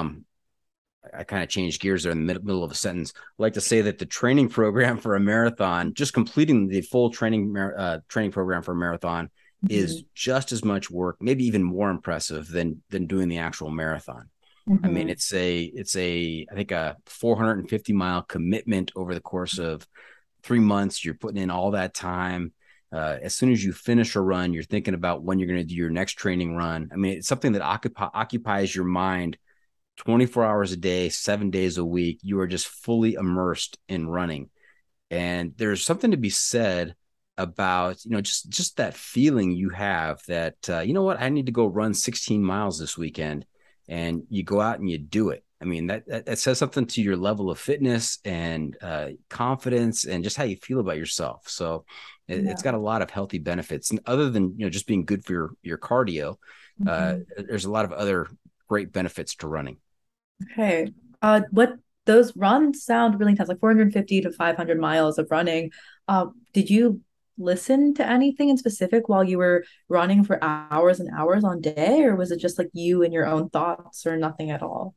I kind of changed gears there in the middle of a sentence. I like to say that the training program for a marathon, just completing the full training program for a marathon, is Mhm. just as much work, maybe even more impressive than doing the actual marathon. I mean, Mhm. it's I think a 450-mile commitment over the course of 3 months. You're putting in all that time. As soon as you finish a run, you're thinking about when you're going to do your next training run. I mean, it's something that occupies your mind 24 hours a day, 7 days a week. You are just fully immersed in running. And there's something to be said about, just that feeling you have that, you know what, I need to go run 16 miles this weekend. And you go out and you do it. I mean, that says something to your level of fitness and confidence and just how you feel about yourself. So it's Yeah. got a lot of healthy benefits. And other than, just being good for your cardio, Mhm. there's a lot of other great benefits to running. Okay. What those runs sound really intense, like 450 to 500 miles of running. Did you listen to anything in specific while you were running for hours and hours on day, or was it just like you and your own thoughts or nothing at all?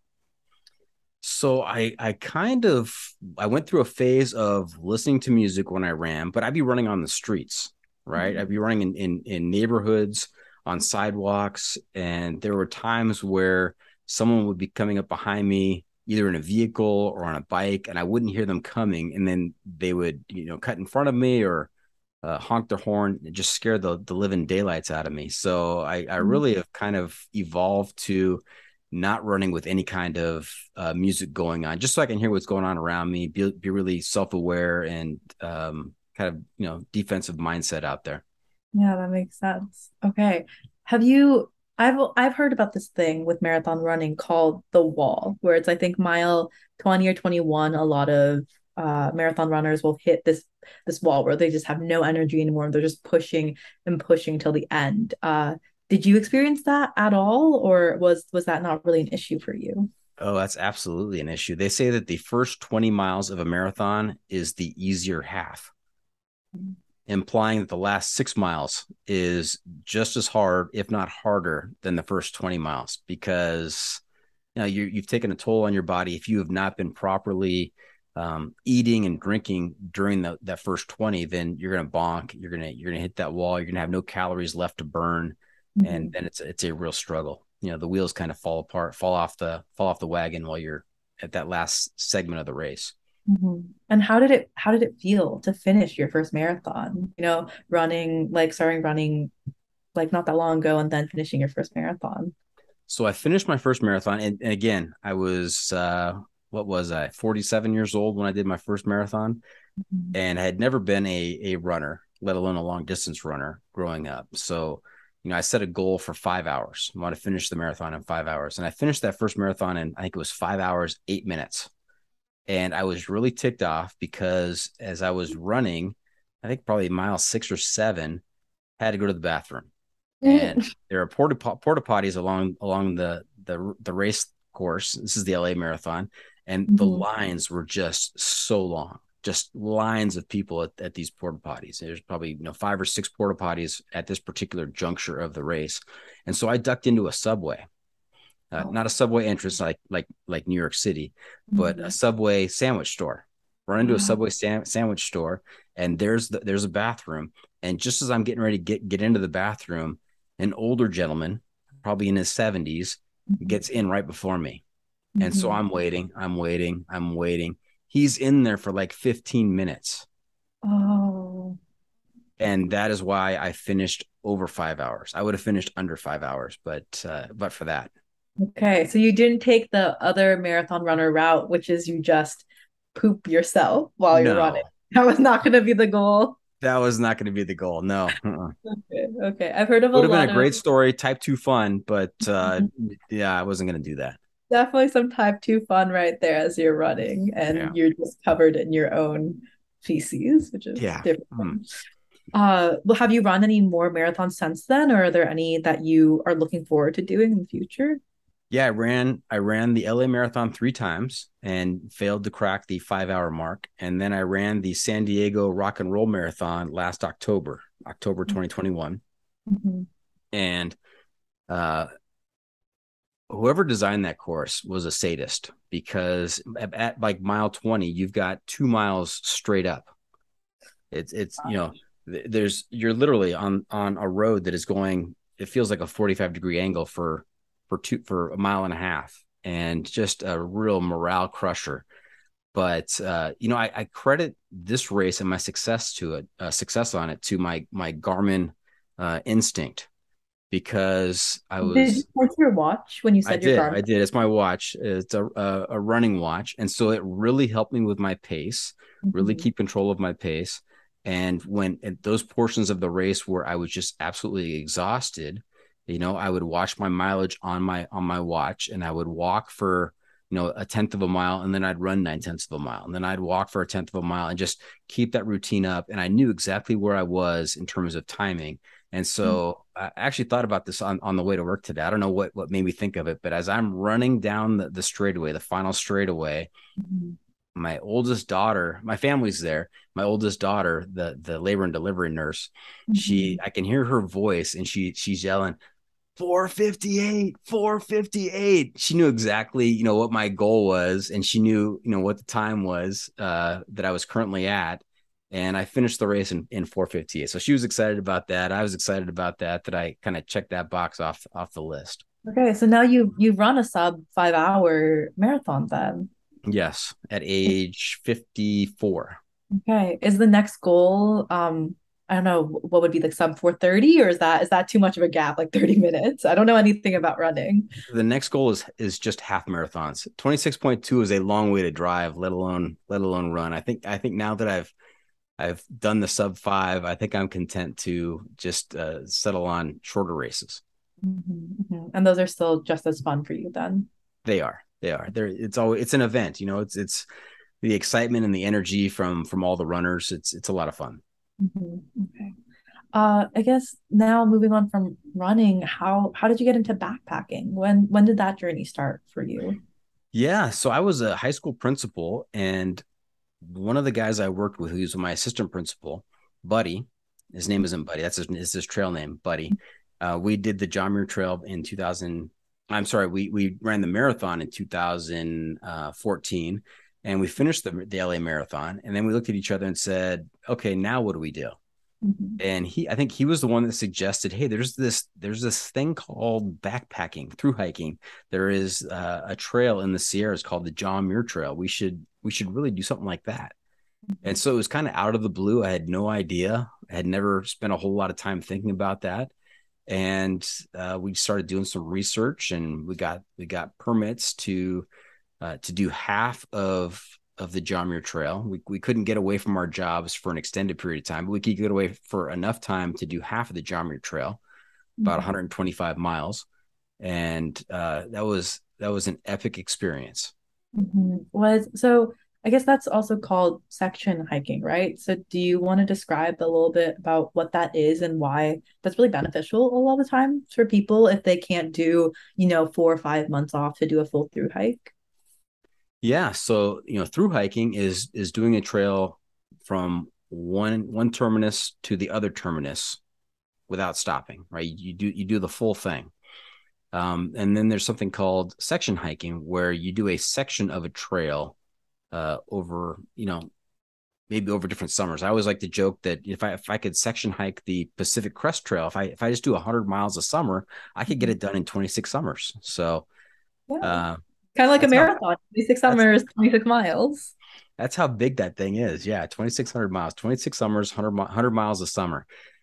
So I went through a phase of listening to music when I ran, but I'd be running on the streets, right? I'd be running in neighborhoods, on sidewalks, and there were times where someone would be coming up behind me, either in a vehicle or on a bike, and I wouldn't hear them coming, and then they would, cut in front of me or honk their horn. It just scared the living daylights out of me. So I Mhm. really have kind of evolved to not running with any kind of music going on, just so I can hear what's going on around me, be really self aware and kind of defensive mindset out there. Yeah, that makes sense. Okay. Have you I've heard about this thing with marathon running called the wall, where it's I think mile 20 or 21, a lot of marathon runners will hit this wall where they just have no energy anymore. They're just pushing and pushing till the end. Did you experience that at all, or was that not really an issue for you? Oh, that's absolutely an issue. They say that the first 20 miles of a marathon is the easier half, implying that the last 6 miles is just as hard, if not harder, than the first 20 miles because you've taken a toll on your body if you have not been properly eating and drinking during that first 20. Then you're going to bonk, you're going to hit that wall, you're going to have no calories left to burn, and Mhm. then it's a real struggle. The wheels kind of fall apart, fall off the wagon while you're at that last segment of the race. And how did it feel to finish your first marathon? Starting running like not that long ago and then finishing your first marathon. So I finished my first marathon, and again, I was what was I, 47 years old when I did my first marathon, Mhm. and I had never been a runner, let alone a long distance runner growing up. So, I set a goal for 5 hours. I want to finish the marathon in 5 hours. And I finished that first marathon in, I think it was 5 hours, 8 minutes. And I was really ticked off because as I was running, I think probably mile 6 or 7, I had to go to the bathroom. And there are porta potties along the race course. This is the LA Marathon, and the Mhm. lines were just so long, just lines of people at these porta potties. There's probably 5 or 6 porta potties at this particular juncture of the race, and so I ducked into a Subway, Oh. not a Subway entrance like New York City, but a Mhm. Subway sandwich store. Run into a Wow. Subway sandwich store, and there's a bathroom. And just as I'm getting ready to get into the bathroom, an older gentleman, probably in his 70s, Mhm. gets in right before me. And so Mhm. I'm waiting. He's in there for like 15 minutes. Oh. And that is why I finished over 5 hours. I would have finished under 5 hours, but for that. Okay, so you didn't take the other marathon runner route, which is you just poop yourself while you're running. No, That was not going to be the goal. that was not going to be the goal. No. Okay, okay. I've heard of a Would have been a lot of great story, type 2 fun, but yeah, I wasn't going to do that. definitely some type 2 fun right there as you're running Yeah. and you're just covered in your own feces, which is Yeah. Mm. different. Well, have you run any more marathons since then, or are there any that you are looking forward to doing in the future? Yeah, I ran the LA Marathon 3 times and failed to crack the 5 hour mark. And then I ran the San Diego Rock and Roll Marathon last October 2021. Mm-hmm. And uh, whoever designed that course was a sadist because at like mile 20, you've got 2 miles straight up. It's you're literally on a road that is going, it feels like a 45-degree angle for a mile and a half, and just a real morale crusher. But I credit this race and my success on it to my Garmin instinct, because Did you point to your watch when you I said your did. Garmin? I did. It's my watch. It's a running watch. And so it really helped me with my pace, really Mhm. keep control of my pace. And when at those portions of the race where I was just absolutely exhausted, I would watch my mileage on my watch, and I would walk for, a tenth of a mile, and then I'd run 9/10 of a mile, and then I'd walk for a tenth of a mile, and just keep that routine up. And I knew exactly where I was in terms of timing. And so I actually thought about this on the way to work today. I don't know what made me think of it, but as I'm running down the straightaway, the final straightaway, Mhm. my oldest daughter, my family's there. My oldest daughter, the labor and delivery nurse, Mhm. I can hear her voice, and she's yelling, 4:58, 4:58. She knew exactly, what my goal was, and she knew, what the time was that I was currently at. And I finished the race in 4:58. So she was excited about that. I was excited about that I kind of checked that box off the list. Okay, so now you've run a sub 5 hour marathon then. Yes, at age 54. Okay. Is the next goal I don't know what would be like sub 4:30, or is that too much of a gap, like 30 minutes? I don't know anything about running. The next goal is just half marathons. 26.2 is a long way to drive, let alone run. I think now that I've done the sub 5, I think I'm content to just settle on shorter races. And those are still just as fun for you then. They are. It's an event. It's the excitement and the energy from all the runners. It's a lot of fun. Okay. I guess now moving on from running, how did you get into backpacking? When did that journey start for you? Yeah, so I was a high school principal, and one of the guys I worked with, who's my assistant principal, Buddy. His name isn't Buddy. That's his trail name, Buddy. We did the John Muir Trail in 2000. I'm sorry, we ran the marathon in 2014, and we finished the LA Marathon. And then we looked at each other and said, "Okay, now what do we do?" Mhm. And I think he was the one that suggested, "Hey, there's this thing called backpacking, through hiking. There is a trail in the Sierras called the John Muir Trail. We should really do something like that." And so it was kind of out of the blue. I had no idea. I had never spent a whole lot of time thinking about that. And we started doing some research, and we got permits to do half of the John Muir Trail. We couldn't get away from our jobs for an extended period of time, but we could get away for enough time to do half of the John Muir Trail, about 125 miles. And that was an epic experience. Was so I guess that's also called section hiking, right? So do you want to describe a little bit about what that is and why that's really beneficial a lot of the time for people if they can't do, 4 or 5 months off to do a full through hike? Yeah, so through hiking is doing a trail from one terminus to the other terminus without stopping, right? You do the full thing. And then there's something called section hiking, where you do a section of a trail over, maybe over different summers. I always like to joke that if I could section hike the Pacific Crest Trail, if I just do 100 miles a summer, I could get it done in 26 summers. So Yeah. uh, Kind of like a that's how marathon, 26 that's summers, 26 miles. that's how big that thing is. Yeah, 2,600 miles, 26 summers, 100 miles a summer.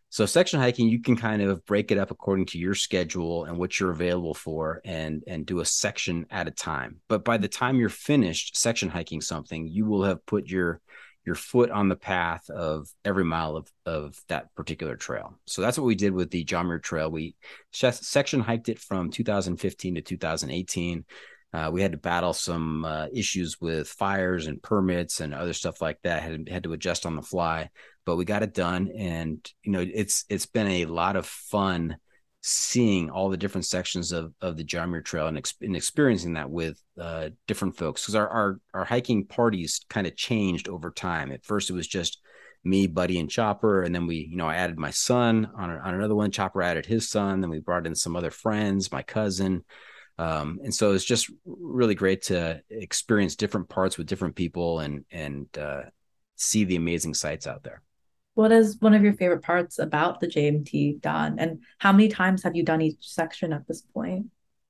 So section hiking, you can kind of break it up according to your schedule and what you're available for, and do a section at a time. But by the time you're finished section hiking something, you will have put your foot on the path of every mile of that particular trail. So that's what we did with the John Muir Trail. We section hiked it from 2015 to 2018. We had to battle some issues with fires and permits and other stuff like that. Had to adjust on the fly, but we got it done. And it's been a lot of fun seeing all the different sections of the John Muir Trail and experiencing that with different folks, because our hiking parties kind of changed over time. At first, it was just me, Buddy, and Chopper, and then I added my son on another one. Chopper added his son. Then we brought in some other friends, my cousin. And so it's just really great to experience different parts with different people and see the amazing sights out there. What is one of your favorite parts about the JMT done? And how many times have you done each section at this point?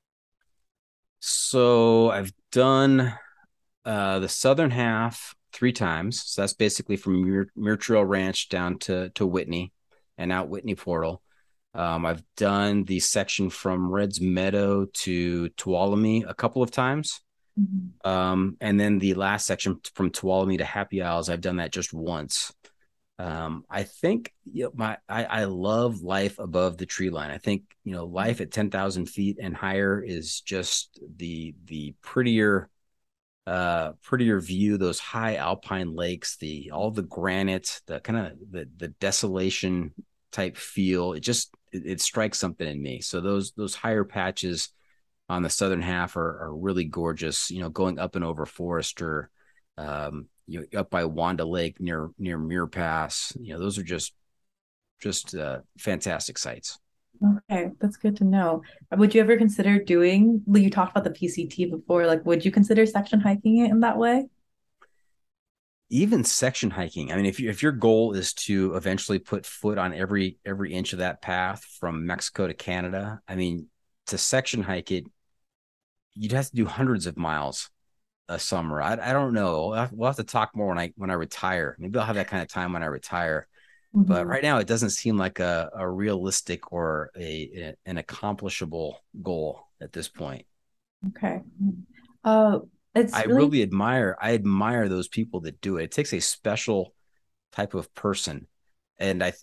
So I've done the southern half 3 times. So that's basically from Muir Trail Ranch down to Whitney and out Whitney Portal. I've done the section from Red's Meadow to Tuolumne a couple of times. Mm-hmm. And then the last section from Tuolumne to Happy Isles, I've done that just once. I think I love life above the tree line. I think life at 10,000 feet and higher is just the prettier view. Those high alpine lakes, all the granite, the kind of the desolation type feel. It strikes something in me. So those higher patches on the southern half are really gorgeous. Going up and over Forester, up by Wanda Lake near Muir Pass. Those are just fantastic sites. Okay, that's good to know. Would you ever consider you talked about the PCT before, like would you consider section hiking it in that way? Even section hiking, I mean, if your goal is to eventually put foot on every inch of that path from Mexico to Canada, I mean, to section hike it, you'd have to do hundreds of miles a summer. I don't know. We'll have to talk more when I retire. Maybe I'll have that kind of time when I retire. Mm-hmm. But right now, it doesn't seem like a realistic or an accomplishable goal at this point. Okay. I really admire those people that do it. It takes a special type of person. And I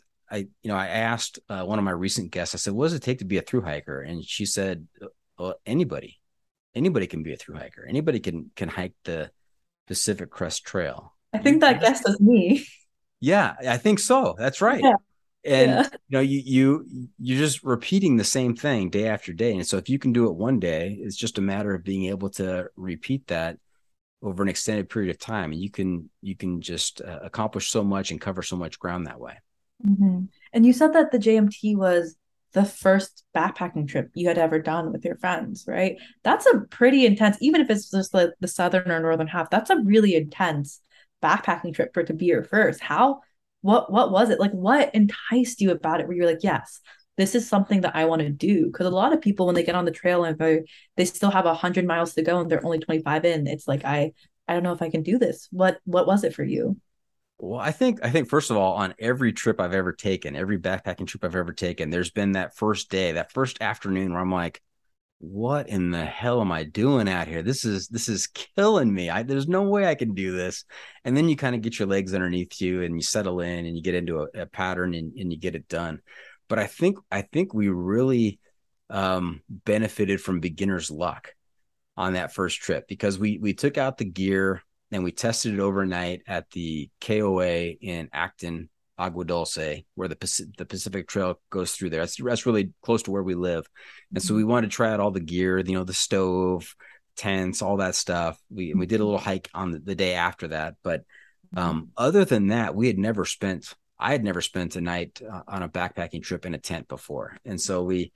asked one of my recent guests, I said, what does it take to be a thru hiker? And she said, anybody can be a thru hiker. Anybody can hike the Pacific Crest Trail. I think that guest is me. Yeah, I think so. That's right. Yeah. And you're just repeating the same thing day after day. And so if you can do it one day, it's just a matter of being able to repeat that over an extended period of time. And you can just accomplish so much and cover so much ground that way. Mm-hmm. And you said that the JMT was the first backpacking trip you had ever done with your friends, right? That's a pretty intense, even if it's just the southern or northern half, that's a really intense backpacking trip for it to be your first. What was it? Like, what enticed you about it where you're like, yes, this is something that I want to do? Because a lot of people, when they get on the trail and they still have 100 miles to go and they're only 25 in, it's like, I don't know if I can do this. What was it for you? Well, I think first of all, on every trip I've ever taken, every backpacking trip I've ever taken, there's been that first day, that first afternoon where I'm like, what in the hell am I doing out here? This is killing me. There's no way I can do this. And then you kind of get your legs underneath you and you settle in and you get into a pattern and you get it done. But I think we really benefited from beginner's luck on that first trip, because we took out the gear and we tested it overnight at the KOA in Acton, Agua Dulce, where the Pacific Trail goes through there. That's really close to where we live. And so we wanted to try out all the gear, the stove, tents, all that stuff. We did a little hike on the day after that. But other than that, I had never spent a night on a backpacking trip in a tent before. And so we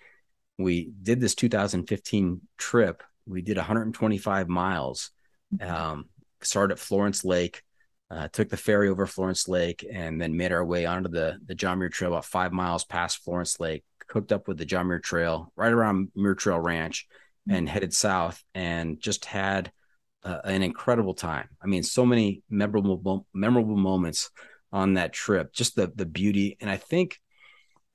did this 2015 trip. We did 125 miles, started at Florence Lake, took the ferry over Florence Lake, and then made our way onto the John Muir Trail about 5 miles past Florence Lake, hooked up with the John Muir Trail right around Muir Trail Ranch, and headed south, and just had an incredible time. I mean, so many memorable moments on that trip, just the beauty. And I think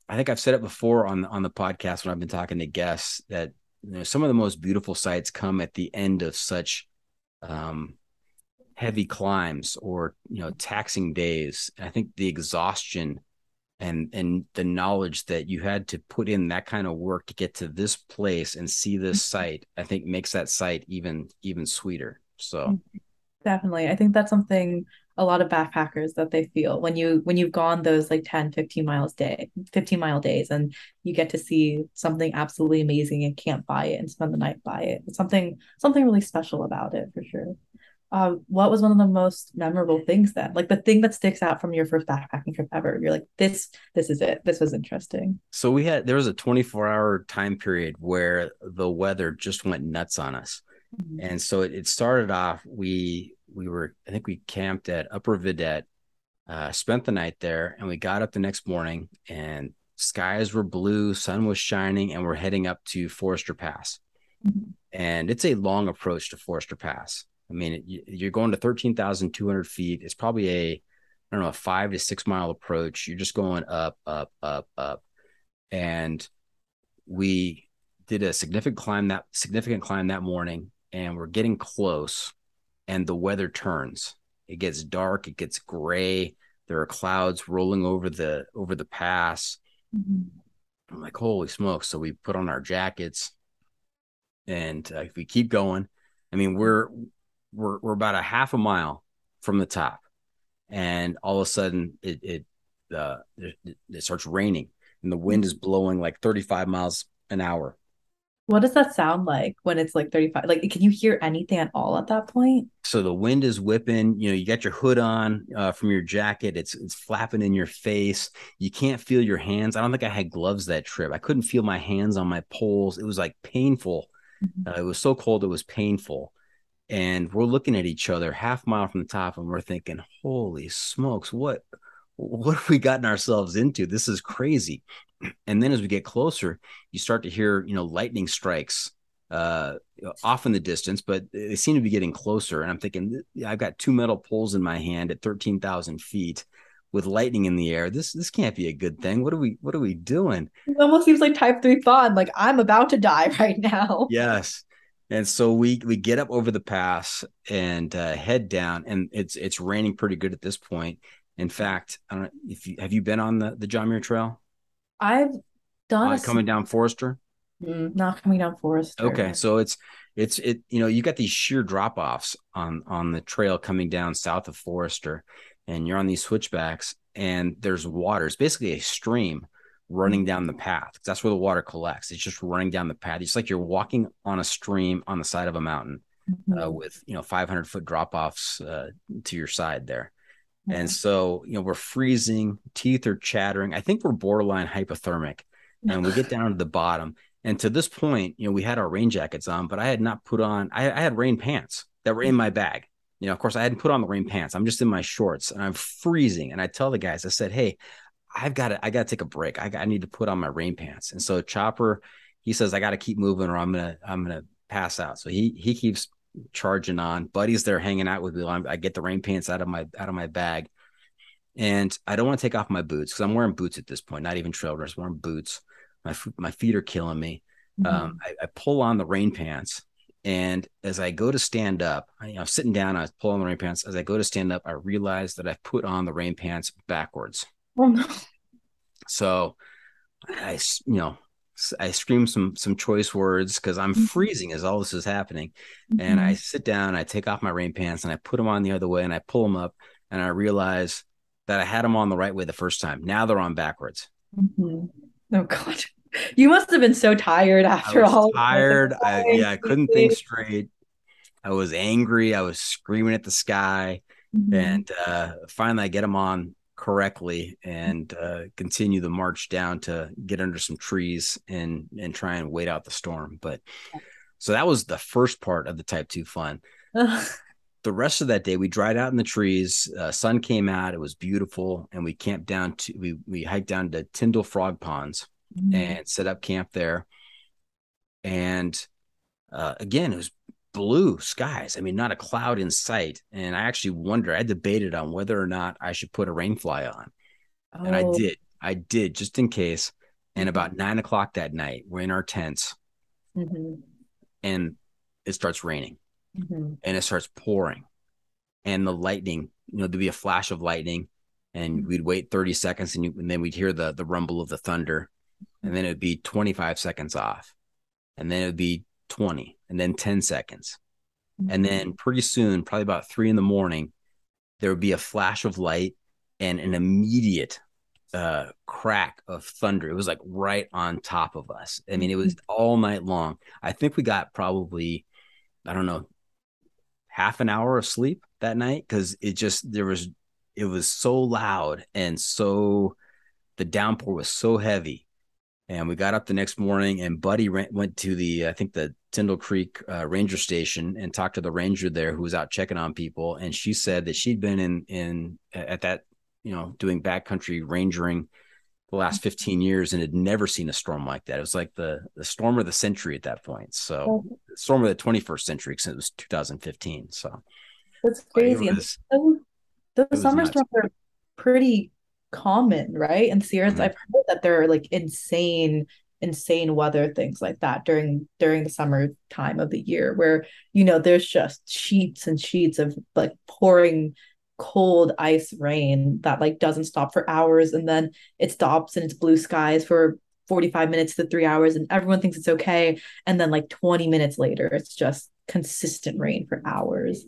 I think I've said it before on the podcast when I've been talking to guests that some of the most beautiful sights come at the end of such um, heavy climbs or taxing days. I think the exhaustion and the knowledge that you had to put in that kind of work to get to this place and see this site, I think makes that site even sweeter. So Definitely. I think that's something a lot of backpackers that they feel when you've gone those like 10, 15 mile days and you get to see something absolutely amazing and camp by it and spend the night by it. It's something really special about it for sure. What was one of the most memorable things then? Like the thing that sticks out from your first backpacking trip ever. You're like, this is it. This was interesting. so there was a 24-hour time period where the weather just went nuts on us. Mhm. And so it started off, I think we camped at Upper Vidette, spent the night there, and we got up the next morning and skies were blue, sun was shining, and we're heading up to Forester Pass. Mhm. And it's a long approach to Forester Pass. I mean, you're going to 13,200 feet. It's probably I don't know, a 5 to 6 mile approach. You're just going up, up, up, up. And we did a significant climb that morning, and we're getting close, and the weather turns. It gets dark, it gets gray. There are clouds rolling over the pass. Mhm. I'm like, holy smokes. So we put on our jackets and we keep going. I mean, we're about a half a mile from the top, and all of a sudden it starts raining, and the wind is blowing like 35 miles an hour. What does that sound like when it's like 35? Like, can you hear anything at all at that point? So the wind is whipping. You got your hood on from your jacket. It's flapping in your face. You can't feel your hands. I don't think I had gloves that trip. I couldn't feel my hands on my poles. It was like painful. Mhm. It was so cold. It was painful. And we're looking at each other half mile from the top, and we're thinking, holy smokes, what have we gotten ourselves into? This is crazy. And then as we get closer, you start to hear lightning strikes off in the distance, but they seem to be getting closer. And I'm thinking, I've got two metal poles in my hand at 13,000 feet with lightning in the air. This can't be a good thing. What are we doing? It almost seems like type 3 fun. Like I'm about to die right now. Yes. And so we get up over the pass and head down, and it's raining pretty good at this point. In fact, I don't know if you have you been on the John Muir Trail I've done coming down Forester. not coming down Okay, Forester. so you got these sheer drop offs on the trail coming down south of Forester, and you're on these switchbacks, and there's water. It's basically a stream running down the path. That's where the water collects. It's just running down the path. It's like you're walking on a stream on the side of a mountain Mhm. with 500-foot drop offs to your side there. And so we're freezing, teeth are chattering. I think we're borderline hypothermic, and we get down to the bottom. And to this point, we had our rain jackets on, but I had not put on. I had rain pants that were in my bag. Of course, I hadn't put on the rain pants. I'm just in my shorts, and I'm freezing. And I tell the guys, I said, "Hey, I got to take a break. I need to put on my rain pants." And so Chopper, he says, "I got to keep moving, or I'm gonna pass out." So he keeps charging on. Buddy's there hanging out with me. I get the rain pants out of my bag, and I don't want to take off my boots because I'm wearing boots at this point. Not even trail runners, wearing boots. My feet are killing me. Mhm. I pull on the rain pants, and as I go to stand up, I'm sitting down. I pull on the rain pants. As I go to stand up, I realize that I've put on the rain pants backwards. Oh no. So I scream some choice words because I'm freezing as all this is happening. And I Mhm. sit down, I take off my rain pants, and I put them on the other way, and I pull them up, and I realize that I had them on the right way the first time. Now they're on backwards. Mhm. Oh God. You must have been so tired I after was all of this. tired. I couldn't think Sleeping. straight. I was angry. I was screaming at the sky. Mhm. And finally, I get them on correctly and continue the march down to get under some trees and try and wait out the storm. But so that was the first part of the Type 2 fun. Ugh. The rest of that day, we dried out in the trees. Sun came out. It was beautiful. And we camped we hiked down to Tyndall Frog Ponds Mhm. and set up camp there. And again, it was blue skies. I mean, not a cloud in sight. And I actually I debated on whether or not I should put a rain fly on. And I Oh. did. I did just in case. And about 9 o'clock that night, we're in our tents, and it starts raining, and it starts pouring, and the lightning. There'd be a flash of lightning, and we'd wait 30 seconds, and then we'd hear the rumble of the thunder, and then it'd be 25 seconds off, and then it would be 20, and then 10 seconds. And then pretty soon, probably about 3 a.m, there would be a flash of light and an immediate crack of thunder. It was like right on top of us. I mean, it was all night long. I think we got probably, I don't know, half an hour of sleep that night, because it was so loud, and so the downpour was so heavy. And we got up the next morning, and Buddy went to I think the Tyndall Creek ranger station, and talked to the ranger there who was out checking on people. And she said that she'd been at that, doing backcountry rangering the last 15 years and had never seen a storm like that. It was like the storm of the century at that point. So the storm of the 21st century, because it was 2015. So that's crazy. The summer storms are pretty common, right? And Sierras, I've heard that there are like insane weather things like that during the summer time of the year, where there's just sheets and sheets of like pouring cold ice rain that like doesn't stop for hours, and then it stops and it's blue skies for 45 minutes to 3 hours, and everyone thinks it's okay, and then like 20 minutes later it's just consistent rain for hours.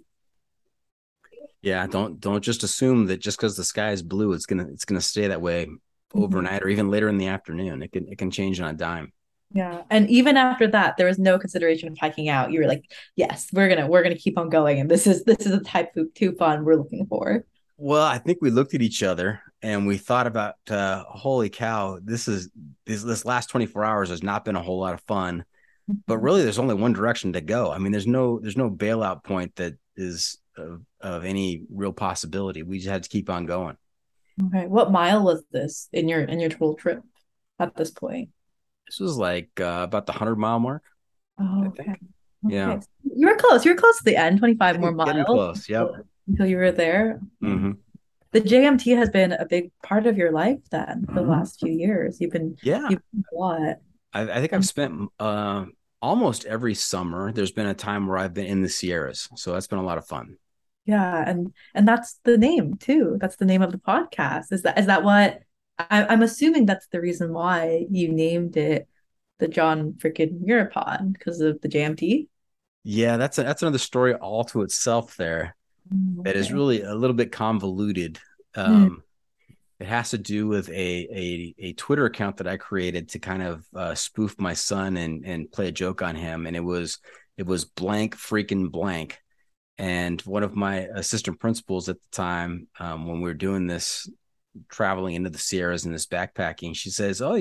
Yeah, don't just assume that just because the sky is blue, it's gonna stay that way overnight or even later in the afternoon. It can change on a dime. Yeah, and even after that, there was no consideration of hiking out. You were like, yes, we're gonna keep on going, and this is the type of too fun we're looking for. Well, I think we looked at each other and we thought about, holy cow, this last 24 hours has not been a whole lot of fun. But really, there's only one direction to go. I mean, there's no bailout point that is of any real possibility. We just had to keep on going. Okay, what mile was this in your total trip at this point? This was like about the 100-mile mark. Oh, okay. Yeah, you were close. You were close to the end. 25 more miles. Getting close. Yep. Until you were there. Mm-hmm. The JMT has been a big part of your life then. The last few years, you've been a lot. I think I've spent almost every summer. There's been a time where I've been in the Sierras, so that's been a lot of fun. Yeah, and that's the name too. That's the name of the podcast. Is that what I'm assuming that's the reason why you named it the John Frickin' Muir Pod, because of the JMT? Yeah, that's another story all to itself there. That is really a little bit convoluted. It has to do with a Twitter account that I created to kind of spoof my son and play a joke on him, and it was blank freaking blank. And one of my assistant principals at the time, when we were doing this, traveling into the Sierras and this backpacking, she says, "Oh,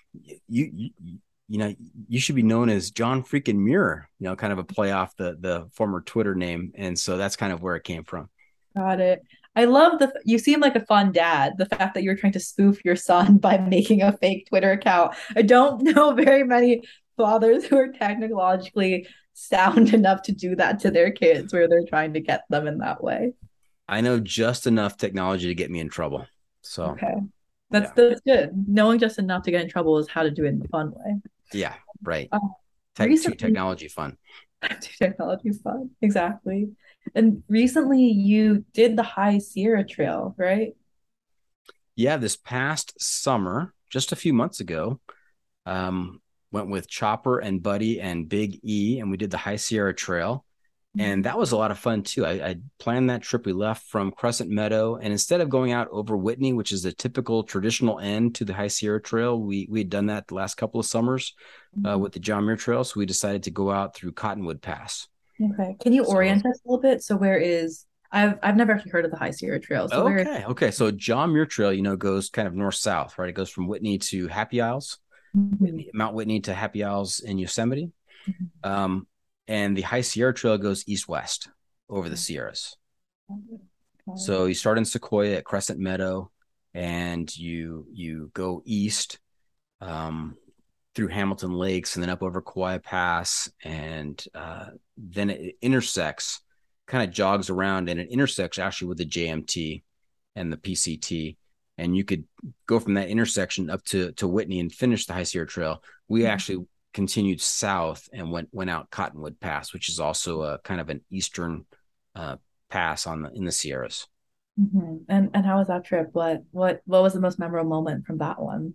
you should be known as John freaking Muir," kind of a play off the former Twitter name. And so that's kind of where it came from. Got it. I love you seem like a fun dad. The fact that you're trying to spoof your son by making a fake Twitter account. I don't know very many fathers who are technologically sound enough to do that to their kids, where they're trying to get them in that way. I know just enough technology to get me in trouble. So okay. That's good. Knowing just enough to get in trouble is how to do it in a fun way. Yeah, right. Technology fun. Technology fun. Exactly. And recently you did the High Sierra Trail, right? Yeah, this past summer, just a few months ago, went with Chopper and Buddy and Big E, and we did the High Sierra Trail. And that was a lot of fun too. I planned that trip. We left from Crescent Meadow, and instead of going out over Whitney, which is the typical traditional end to the High Sierra Trail, we had done that the last couple of summers with the John Muir Trail. So we decided to go out through Cottonwood Pass. Okay. Can you orient us a little bit? So where is I've never actually heard of the High Sierra Trail. So okay. So John Muir Trail, goes kind of north-south, right? It goes from Whitney to Happy Isles, Mount Whitney to Happy Isles in Yosemite. And the High Sierra Trail goes east-west over the Sierras. So you start in Sequoia at Crescent Meadow, and you go east through Hamilton Lakes and then up over Kauai Pass. And then it intersects, kind of jogs around, and it intersects actually with the JMT and the PCT and you could go from that intersection up to Whitney and finish the High Sierra Trail. We actually continued south and went out Cottonwood Pass, which is also a kind of an eastern pass in the Sierras. And how was that trip? What was the most memorable moment from that one?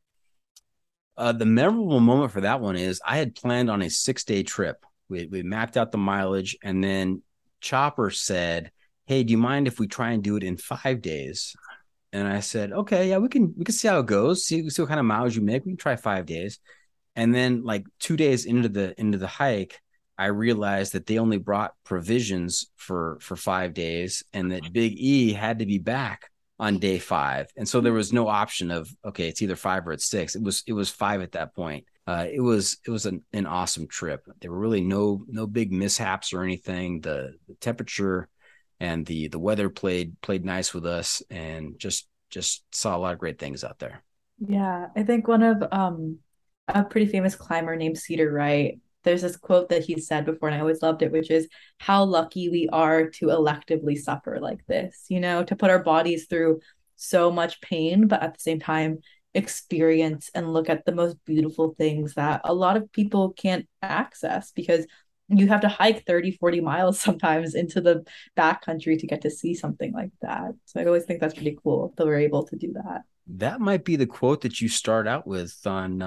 The memorable moment for that one is I had planned on a 6-day trip. We mapped out the mileage, and then Chopper said, "Hey, do you mind if we try and do it in 5 days?" And I said, "Okay, yeah, we can see how it goes. See what kind of mileage you make. We can try 5 days." And then like 2 days into the hike, I realized that they only brought provisions for 5 days, and that Big E had to be back on day 5. And so there was no option of, okay, it's either 5 or it's 6. It was 5 at that point. It was an awesome trip. There were really no big mishaps or anything. The temperature and the weather played nice with us, and just saw a lot of great things out there. Yeah, I think one of a pretty famous climber named Cedar Wright, there's this quote that he said before, and I always loved it, which is how lucky we are to electively suffer like this, to put our bodies through so much pain, but at the same time experience and look at the most beautiful things that a lot of people can't access, because you have to hike 30-40 miles sometimes into the backcountry to get to see something like that. So I always think that's pretty cool that we're able to do that. That might be the quote that you start out with on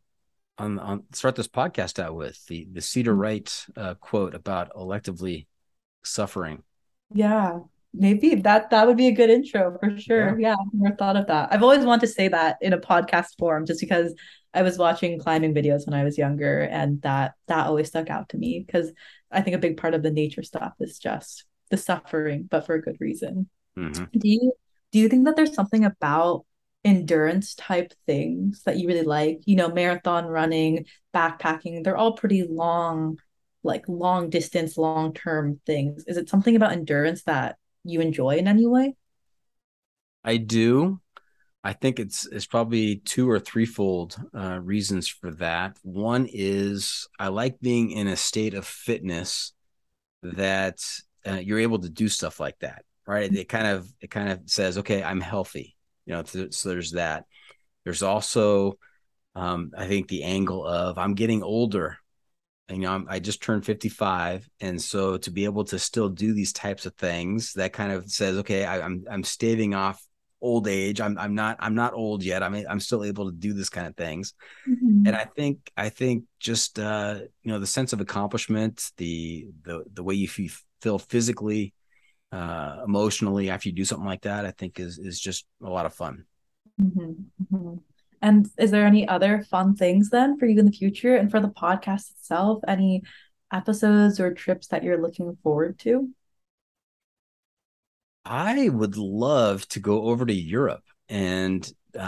start this podcast out with, the Cedar Wright quote about electively suffering. Yeah, maybe that would be a good intro for sure. Yeah, I've never thought of that. I've always wanted to say that in a podcast form, just because I was watching climbing videos when I was younger, and that always stuck out to me, because I think a big part of the nature stuff is just the suffering, but for a good reason. Mm-hmm. Do you think that there's something about endurance type things that you really like? Marathon running, backpacking, they're all pretty long, like long distance, long term things. Is it something about endurance that you enjoy in any way? I do. I think it's probably 2 or 3-fold reasons for that. One is I like being in a state of fitness that you're able to do stuff like that, right? It kind of says, okay, I'm healthy, so there's that. There's also, I think, the angle of I'm getting older. And, I just turned 55, and so to be able to still do these types of things, that kind of says, okay, I'm staving off old age. I'm not old yet. I'm still able to do this kind of things. Mm-hmm. And I think just the sense of accomplishment, the way you feel physically, emotionally after you do something like that, I think is just a lot of fun. Mm-hmm. Mm-hmm. And is there any other fun things then for you in the future, and for the podcast itself? Any episodes or trips that you're looking forward to? I would love to go over to Europe, and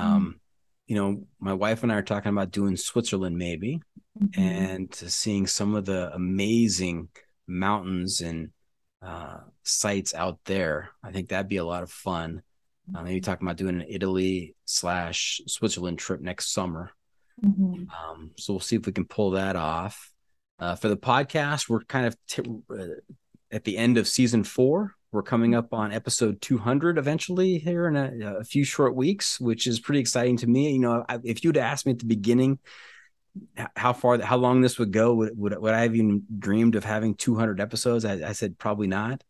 my wife and I are talking about doing Switzerland maybe, and seeing some of the amazing mountains and sites out there. I think that'd be a lot of fun. Maybe talking about doing an Italy/Switzerland trip next summer. So we'll see if we can pull that off. For the podcast, we're kind of at the end of season 4. We're coming up on episode 200 eventually here in a few short weeks, which is pretty exciting to me. If you'd asked me at the beginning how long this would go, would I have even dreamed of having 200 episodes? I said probably not.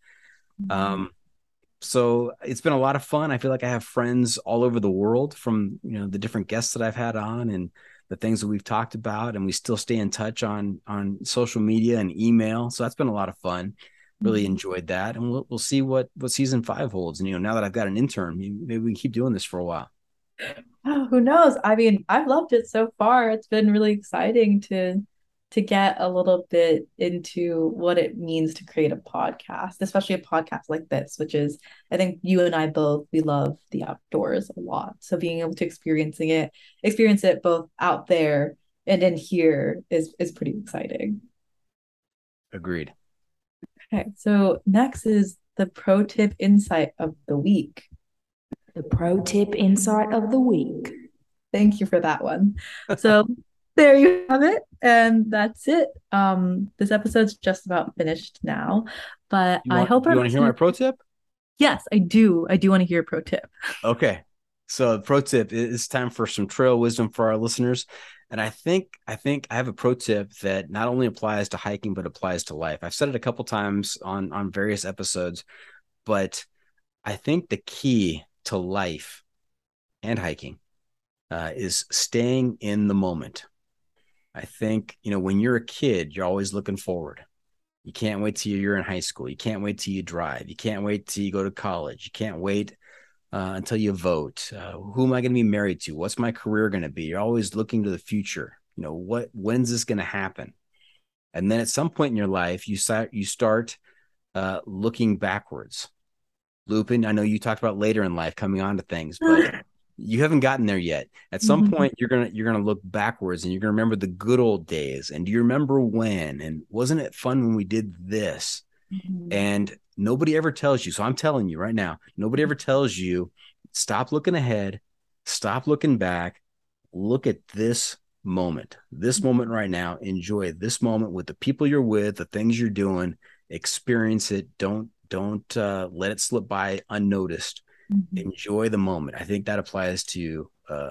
So it's been a lot of fun. I feel like I have friends all over the world from, the different guests that I've had on and the things that we've talked about, and we still stay in touch on social media and email. So that's been a lot of fun. Really enjoyed that. And we'll see what season 5 holds. And, now that I've got an intern, maybe we can keep doing this for a while. Oh, who knows? I mean, I've loved it so far. It's been really exciting to get a little bit into what it means to create a podcast, especially a podcast like this, which is, I think you and I both, we love the outdoors a lot. So being able to experience it both out there and in here is pretty exciting. Agreed. Okay, so next is the pro tip insight of the week. The pro tip insight of the week. Thank you for that one. So there you have it. And that's it. This episode's just about finished now, but I hope you want to hear my pro tip? Yes, I do. I do want to hear a pro tip. Okay. So pro tip, it's time for some trail wisdom for our listeners. And I think I have a pro tip that not only applies to hiking, but applies to life. I've said it a couple times on various episodes, but I think the key to life and hiking is staying in the moment. I think, when you're a kid, you're always looking forward. You can't wait till you're in high school. You can't wait till you drive. You can't wait till you go to college. You can't wait until you vote. Who am I going to be married to? What's my career going to be? You're always looking to the future. When's this going to happen? And then at some point in your life, you start looking backwards. Lupin, I know you talked about later in life coming on to things, but you haven't gotten there yet. At some point, you're gonna look backwards and you're gonna remember the good old days. And do you remember when? And wasn't it fun when we did this? And nobody ever tells you. So I'm telling you right now, nobody ever tells you, stop looking ahead, stop looking back, look at this moment right now. Enjoy this moment with the people you're with, the things you're doing, experience it. Don't let it slip by unnoticed. Enjoy the moment. I think that applies to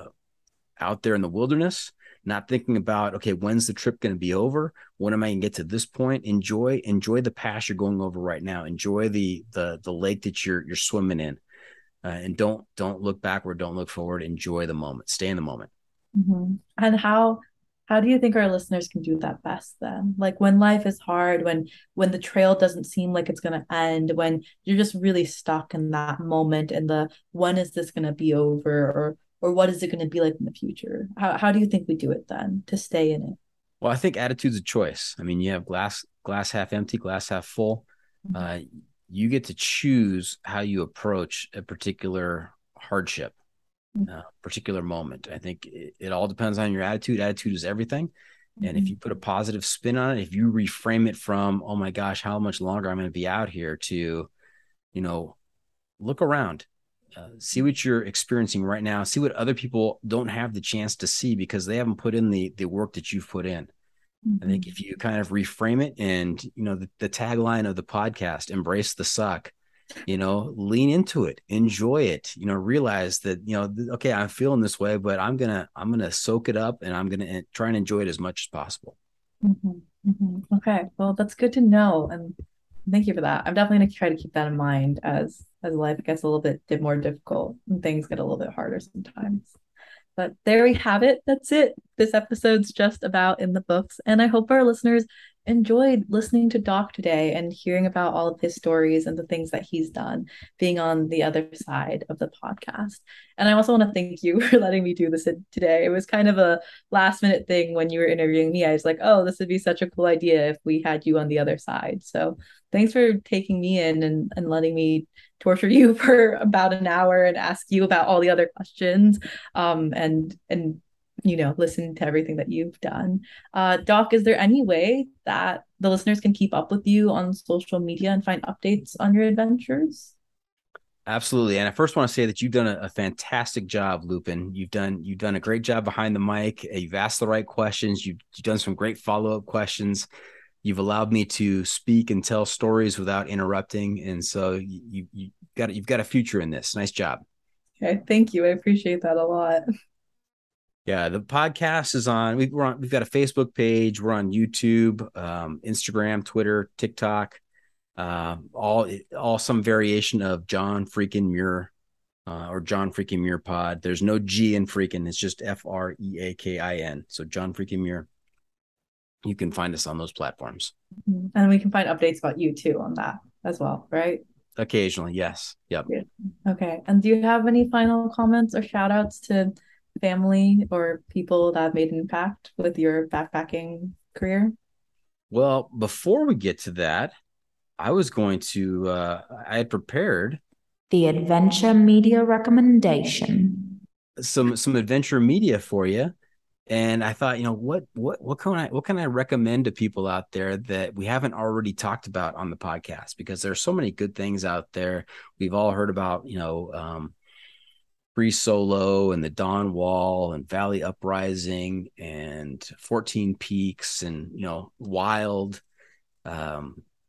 out there in the wilderness, not thinking about, okay, when's the trip going to be over? When am I going to get to this point? Enjoy the pass you're going over right now. Enjoy the lake that you're swimming in, and don't look backward. Don't look forward. Enjoy the moment. Stay in the moment. And how do you think our listeners can do that best then? Like when life is hard, when the trail doesn't seem like it's going to end, when you're just really stuck in that moment and when is this going to be over, or what is it going to be like in the future? How do you think we do it then to stay in it? Well, I think attitude's a choice. I mean, you have glass half empty, glass half full. You get to choose how you approach a particular hardship, particular moment. I think it all depends on your attitude. Attitude is everything. And if you put a positive spin on it, if you reframe it from, oh my gosh, how much longer I'm going to be out here, to, look around, see what you're experiencing right now, see what other people don't have the chance to see because they haven't put in the work that you've put in. I think if you kind of reframe it and, the tagline of the podcast, embrace the suck, lean into it, enjoy it, realize that, okay, I'm feeling this way, but I'm going to soak it up and I'm going to try and enjoy it as much as possible. Okay. Well, that's good to know. And thank you for that. I'm definitely going to try to keep that in mind as life gets a little bit more difficult and things get a little bit harder sometimes. But there we have it. That's it. This episode's just about in the books. And I hope our listeners enjoyed listening to Doc today and hearing about all of his stories and the things that he's done, being on the other side of the podcast. And I also want to thank you for letting me do this today. It was kind of a last minute thing when you were interviewing me. I was like, oh, this would be such a cool idea if we had you on the other side. So thanks for taking me in and letting me torture you for about an hour and ask you about all the other questions, and listen to everything that you've done. Doc, is there any way that the listeners can keep up with you on social media and find updates on your adventures? Absolutely. And I first want to say that you've done a fantastic job, Lupin. You've done a great job behind the mic. You've asked the right questions. You've done some great follow-up questions. You've allowed me to speak and tell stories without interrupting. And so you've got a future in this. Nice job. Okay. Thank you. I appreciate that a lot. Yeah. The podcast is we've got a Facebook page. We're on YouTube, Instagram, Twitter, TikTok, all some variation of John Freakin' Muir, or John Freakin' Muir Pod. There's no G in freaking. It's just FREAKIN. So John Freakin' Muir. You can find us on those platforms. And we can find updates about you too on that as well, right? Occasionally, yes. Yep. Okay. And do you have any final comments or shout outs to family or people that have made an impact with your backpacking career? Well, before we get to that, I was going to, I had prepared the adventure media recommendation. Some adventure media for you. And I thought, what can I recommend to people out there that we haven't already talked about on the podcast? Because there's so many good things out there. We've all heard about, Free Solo and the Dawn Wall and Valley Uprising and 14 Peaks and, Wild,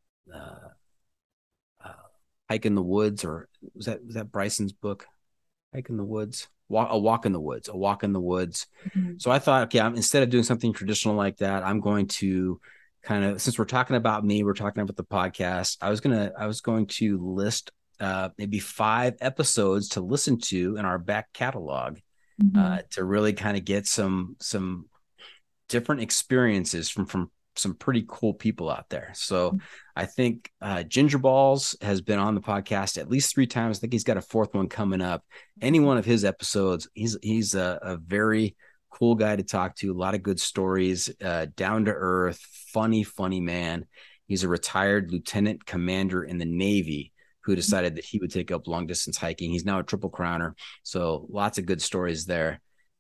Hike in the Woods, or was that Bryson's book? hike in the woods, a walk in the woods, a walk in the woods. Mhm. So I thought, okay, instead of doing something traditional like that, I'm going to kind of, since we're talking about me, we're talking about the podcast. I was going to list maybe 5 episodes to listen to in our back catalog to really kind of get some different experiences from some pretty cool people out there. So I think Ginger Balls has been on the podcast at least 3 times. I think he's got a 4th one coming up. Any one of his episodes, he's a very cool guy to talk to. A lot of good stories, down to earth, funny man. He's a retired lieutenant commander in the Navy who decided that he would take up long distance hiking. He's now a Triple Crowner. So lots of good stories there.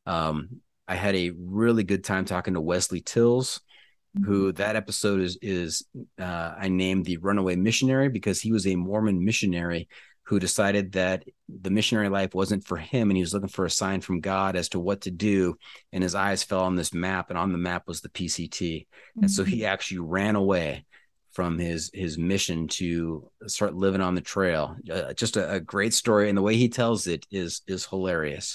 I had a really good time talking to Wesley Tills, who that episode is I named the Runaway Missionary because he was a Mormon missionary who decided that the missionary life wasn't for him and he was looking for a sign from God as to what to do. And his eyes fell on this map, and on the map was the PCT. And so he actually ran away from his mission to start living on the trail. Just a great story. And the way he tells it is hilarious.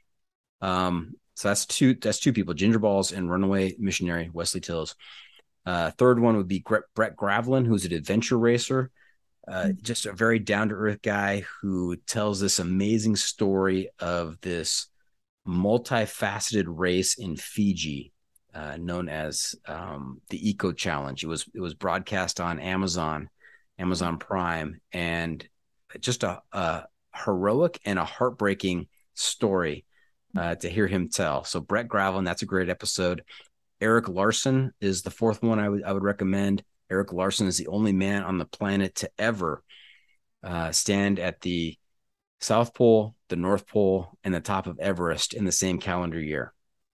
So that's two people, Ginger Balls and Runaway Missionary, Wesley Tills. 3rd one would be Brett Gravelin, who's an adventure racer. Just a very down-to-earth guy who tells this amazing story of this multifaceted race in Fiji, known as the Eco Challenge. It was broadcast on Amazon Prime, and just a heroic and a heartbreaking story to hear him tell. So Brett Gravelin, that's a great episode. Eric Larson is the 4th one I would recommend. Eric Larson is the only man on the planet to ever stand at the South Pole, the North Pole, and the top of Everest in the same calendar year.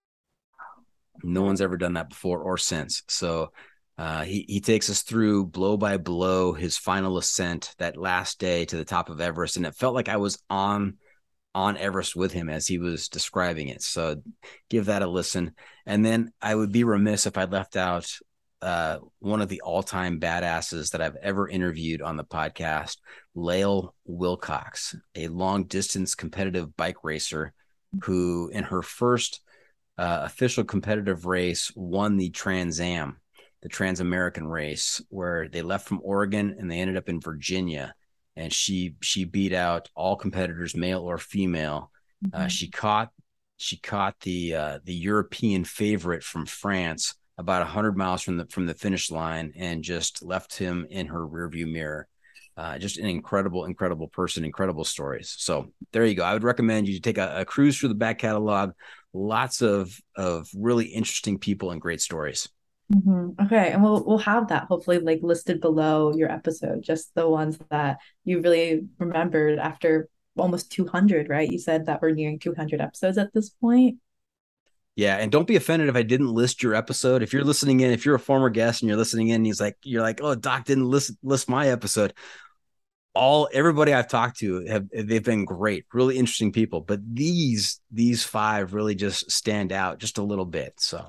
No one's ever done that before or since. So he takes us through blow by blow his final ascent that last day to the top of Everest, and it felt like I was on Everest with him as he was describing it. So give that a listen. And then I would be remiss if I left out one of the all-time badasses that I've ever interviewed on the podcast, Lael Wilcox, a long-distance competitive bike racer who in her first official competitive race won the Trans American race, where they left from Oregon and they ended up in Virginia. And she beat out all competitors, male or female. She caught the European favorite from France about 100 miles from the finish line and just left him in her rearview mirror. Just an incredible person, incredible stories. So there you go. I would recommend you to take a cruise through the back catalog. Lots of really interesting people and great stories. Okay, and we'll have that hopefully like listed below your episode, just the ones that you really remembered after almost 200, right? You said that we're nearing 200 episodes at this point. Yeah, and don't be offended if I didn't list your episode. If you're listening in, if you're a former guest and you're listening in, you're like, oh, Doc didn't list my episode. Everybody I've talked to they've been great, really interesting people, but these 5 really just stand out just a little bit. So.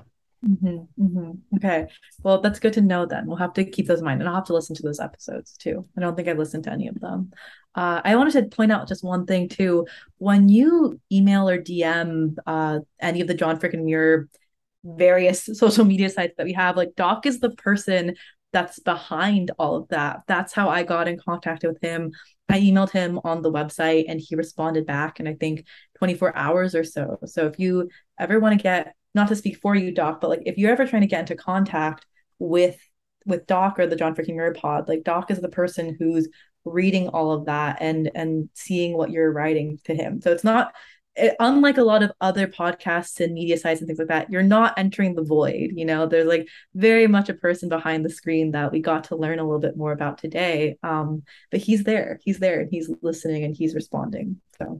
Okay, well, that's good to know then. We'll have to keep those in mind, and I'll have to listen to those episodes too. I don't think I listened to any of them. I wanted to point out just one thing too. When you email or DM any of the John Frickin Muir various social media sites that we have, like, Doc is the person that's behind all of that. That's how I got in contact with him. I emailed him on the website and he responded back in, I think, 24 hours or so. So if you ever want to get, not to speak for you, Doc, but like if you're ever trying to get into contact with Doc or the John Frickin Muir pod, like, Doc is the person who's reading all of that and seeing what you're writing to him. So it's not, unlike a lot of other podcasts and media sites and things like that, you're not entering the void. There's like very much a person behind the screen that we got to learn a little bit more about today. But he's there and he's listening and he's responding. So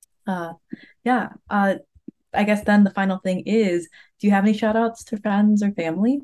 yeah. I guess then the final thing is, do you have any shout outs to friends or family?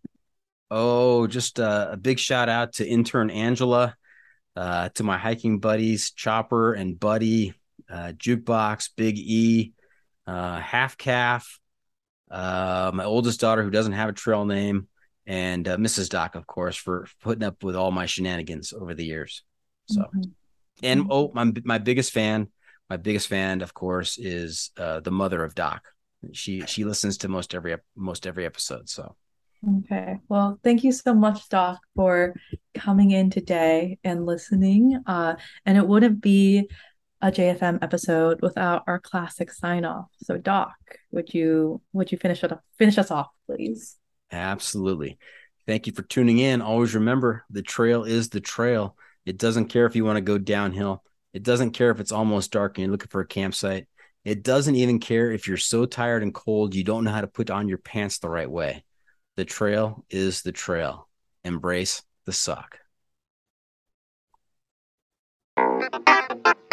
Oh, just a big shout out to intern Angela, to my hiking buddies, Chopper and Buddy, Jukebox, Big E, Half Calf, my oldest daughter who doesn't have a trail name, and Mrs. Doc, of course, for putting up with all my shenanigans over the years. So, and my biggest fan, My biggest fan, of course, is the mother of Doc. She listens to most every episode. So Okay. Well, thank you so much, Doc, for coming in today and listening. And it wouldn't be a JFM episode without our classic sign off. So, Doc, would you finish us off, please? absolutely. Thank you for tuning in. Always remember, the trail is the trail. It doesn't care if you want to go downhill. It doesn't care if it's almost dark and you're looking for a campsite. It doesn't even care if you're so tired and cold you don't know how to put on your pants the right way. The trail is the trail. Embrace the suck.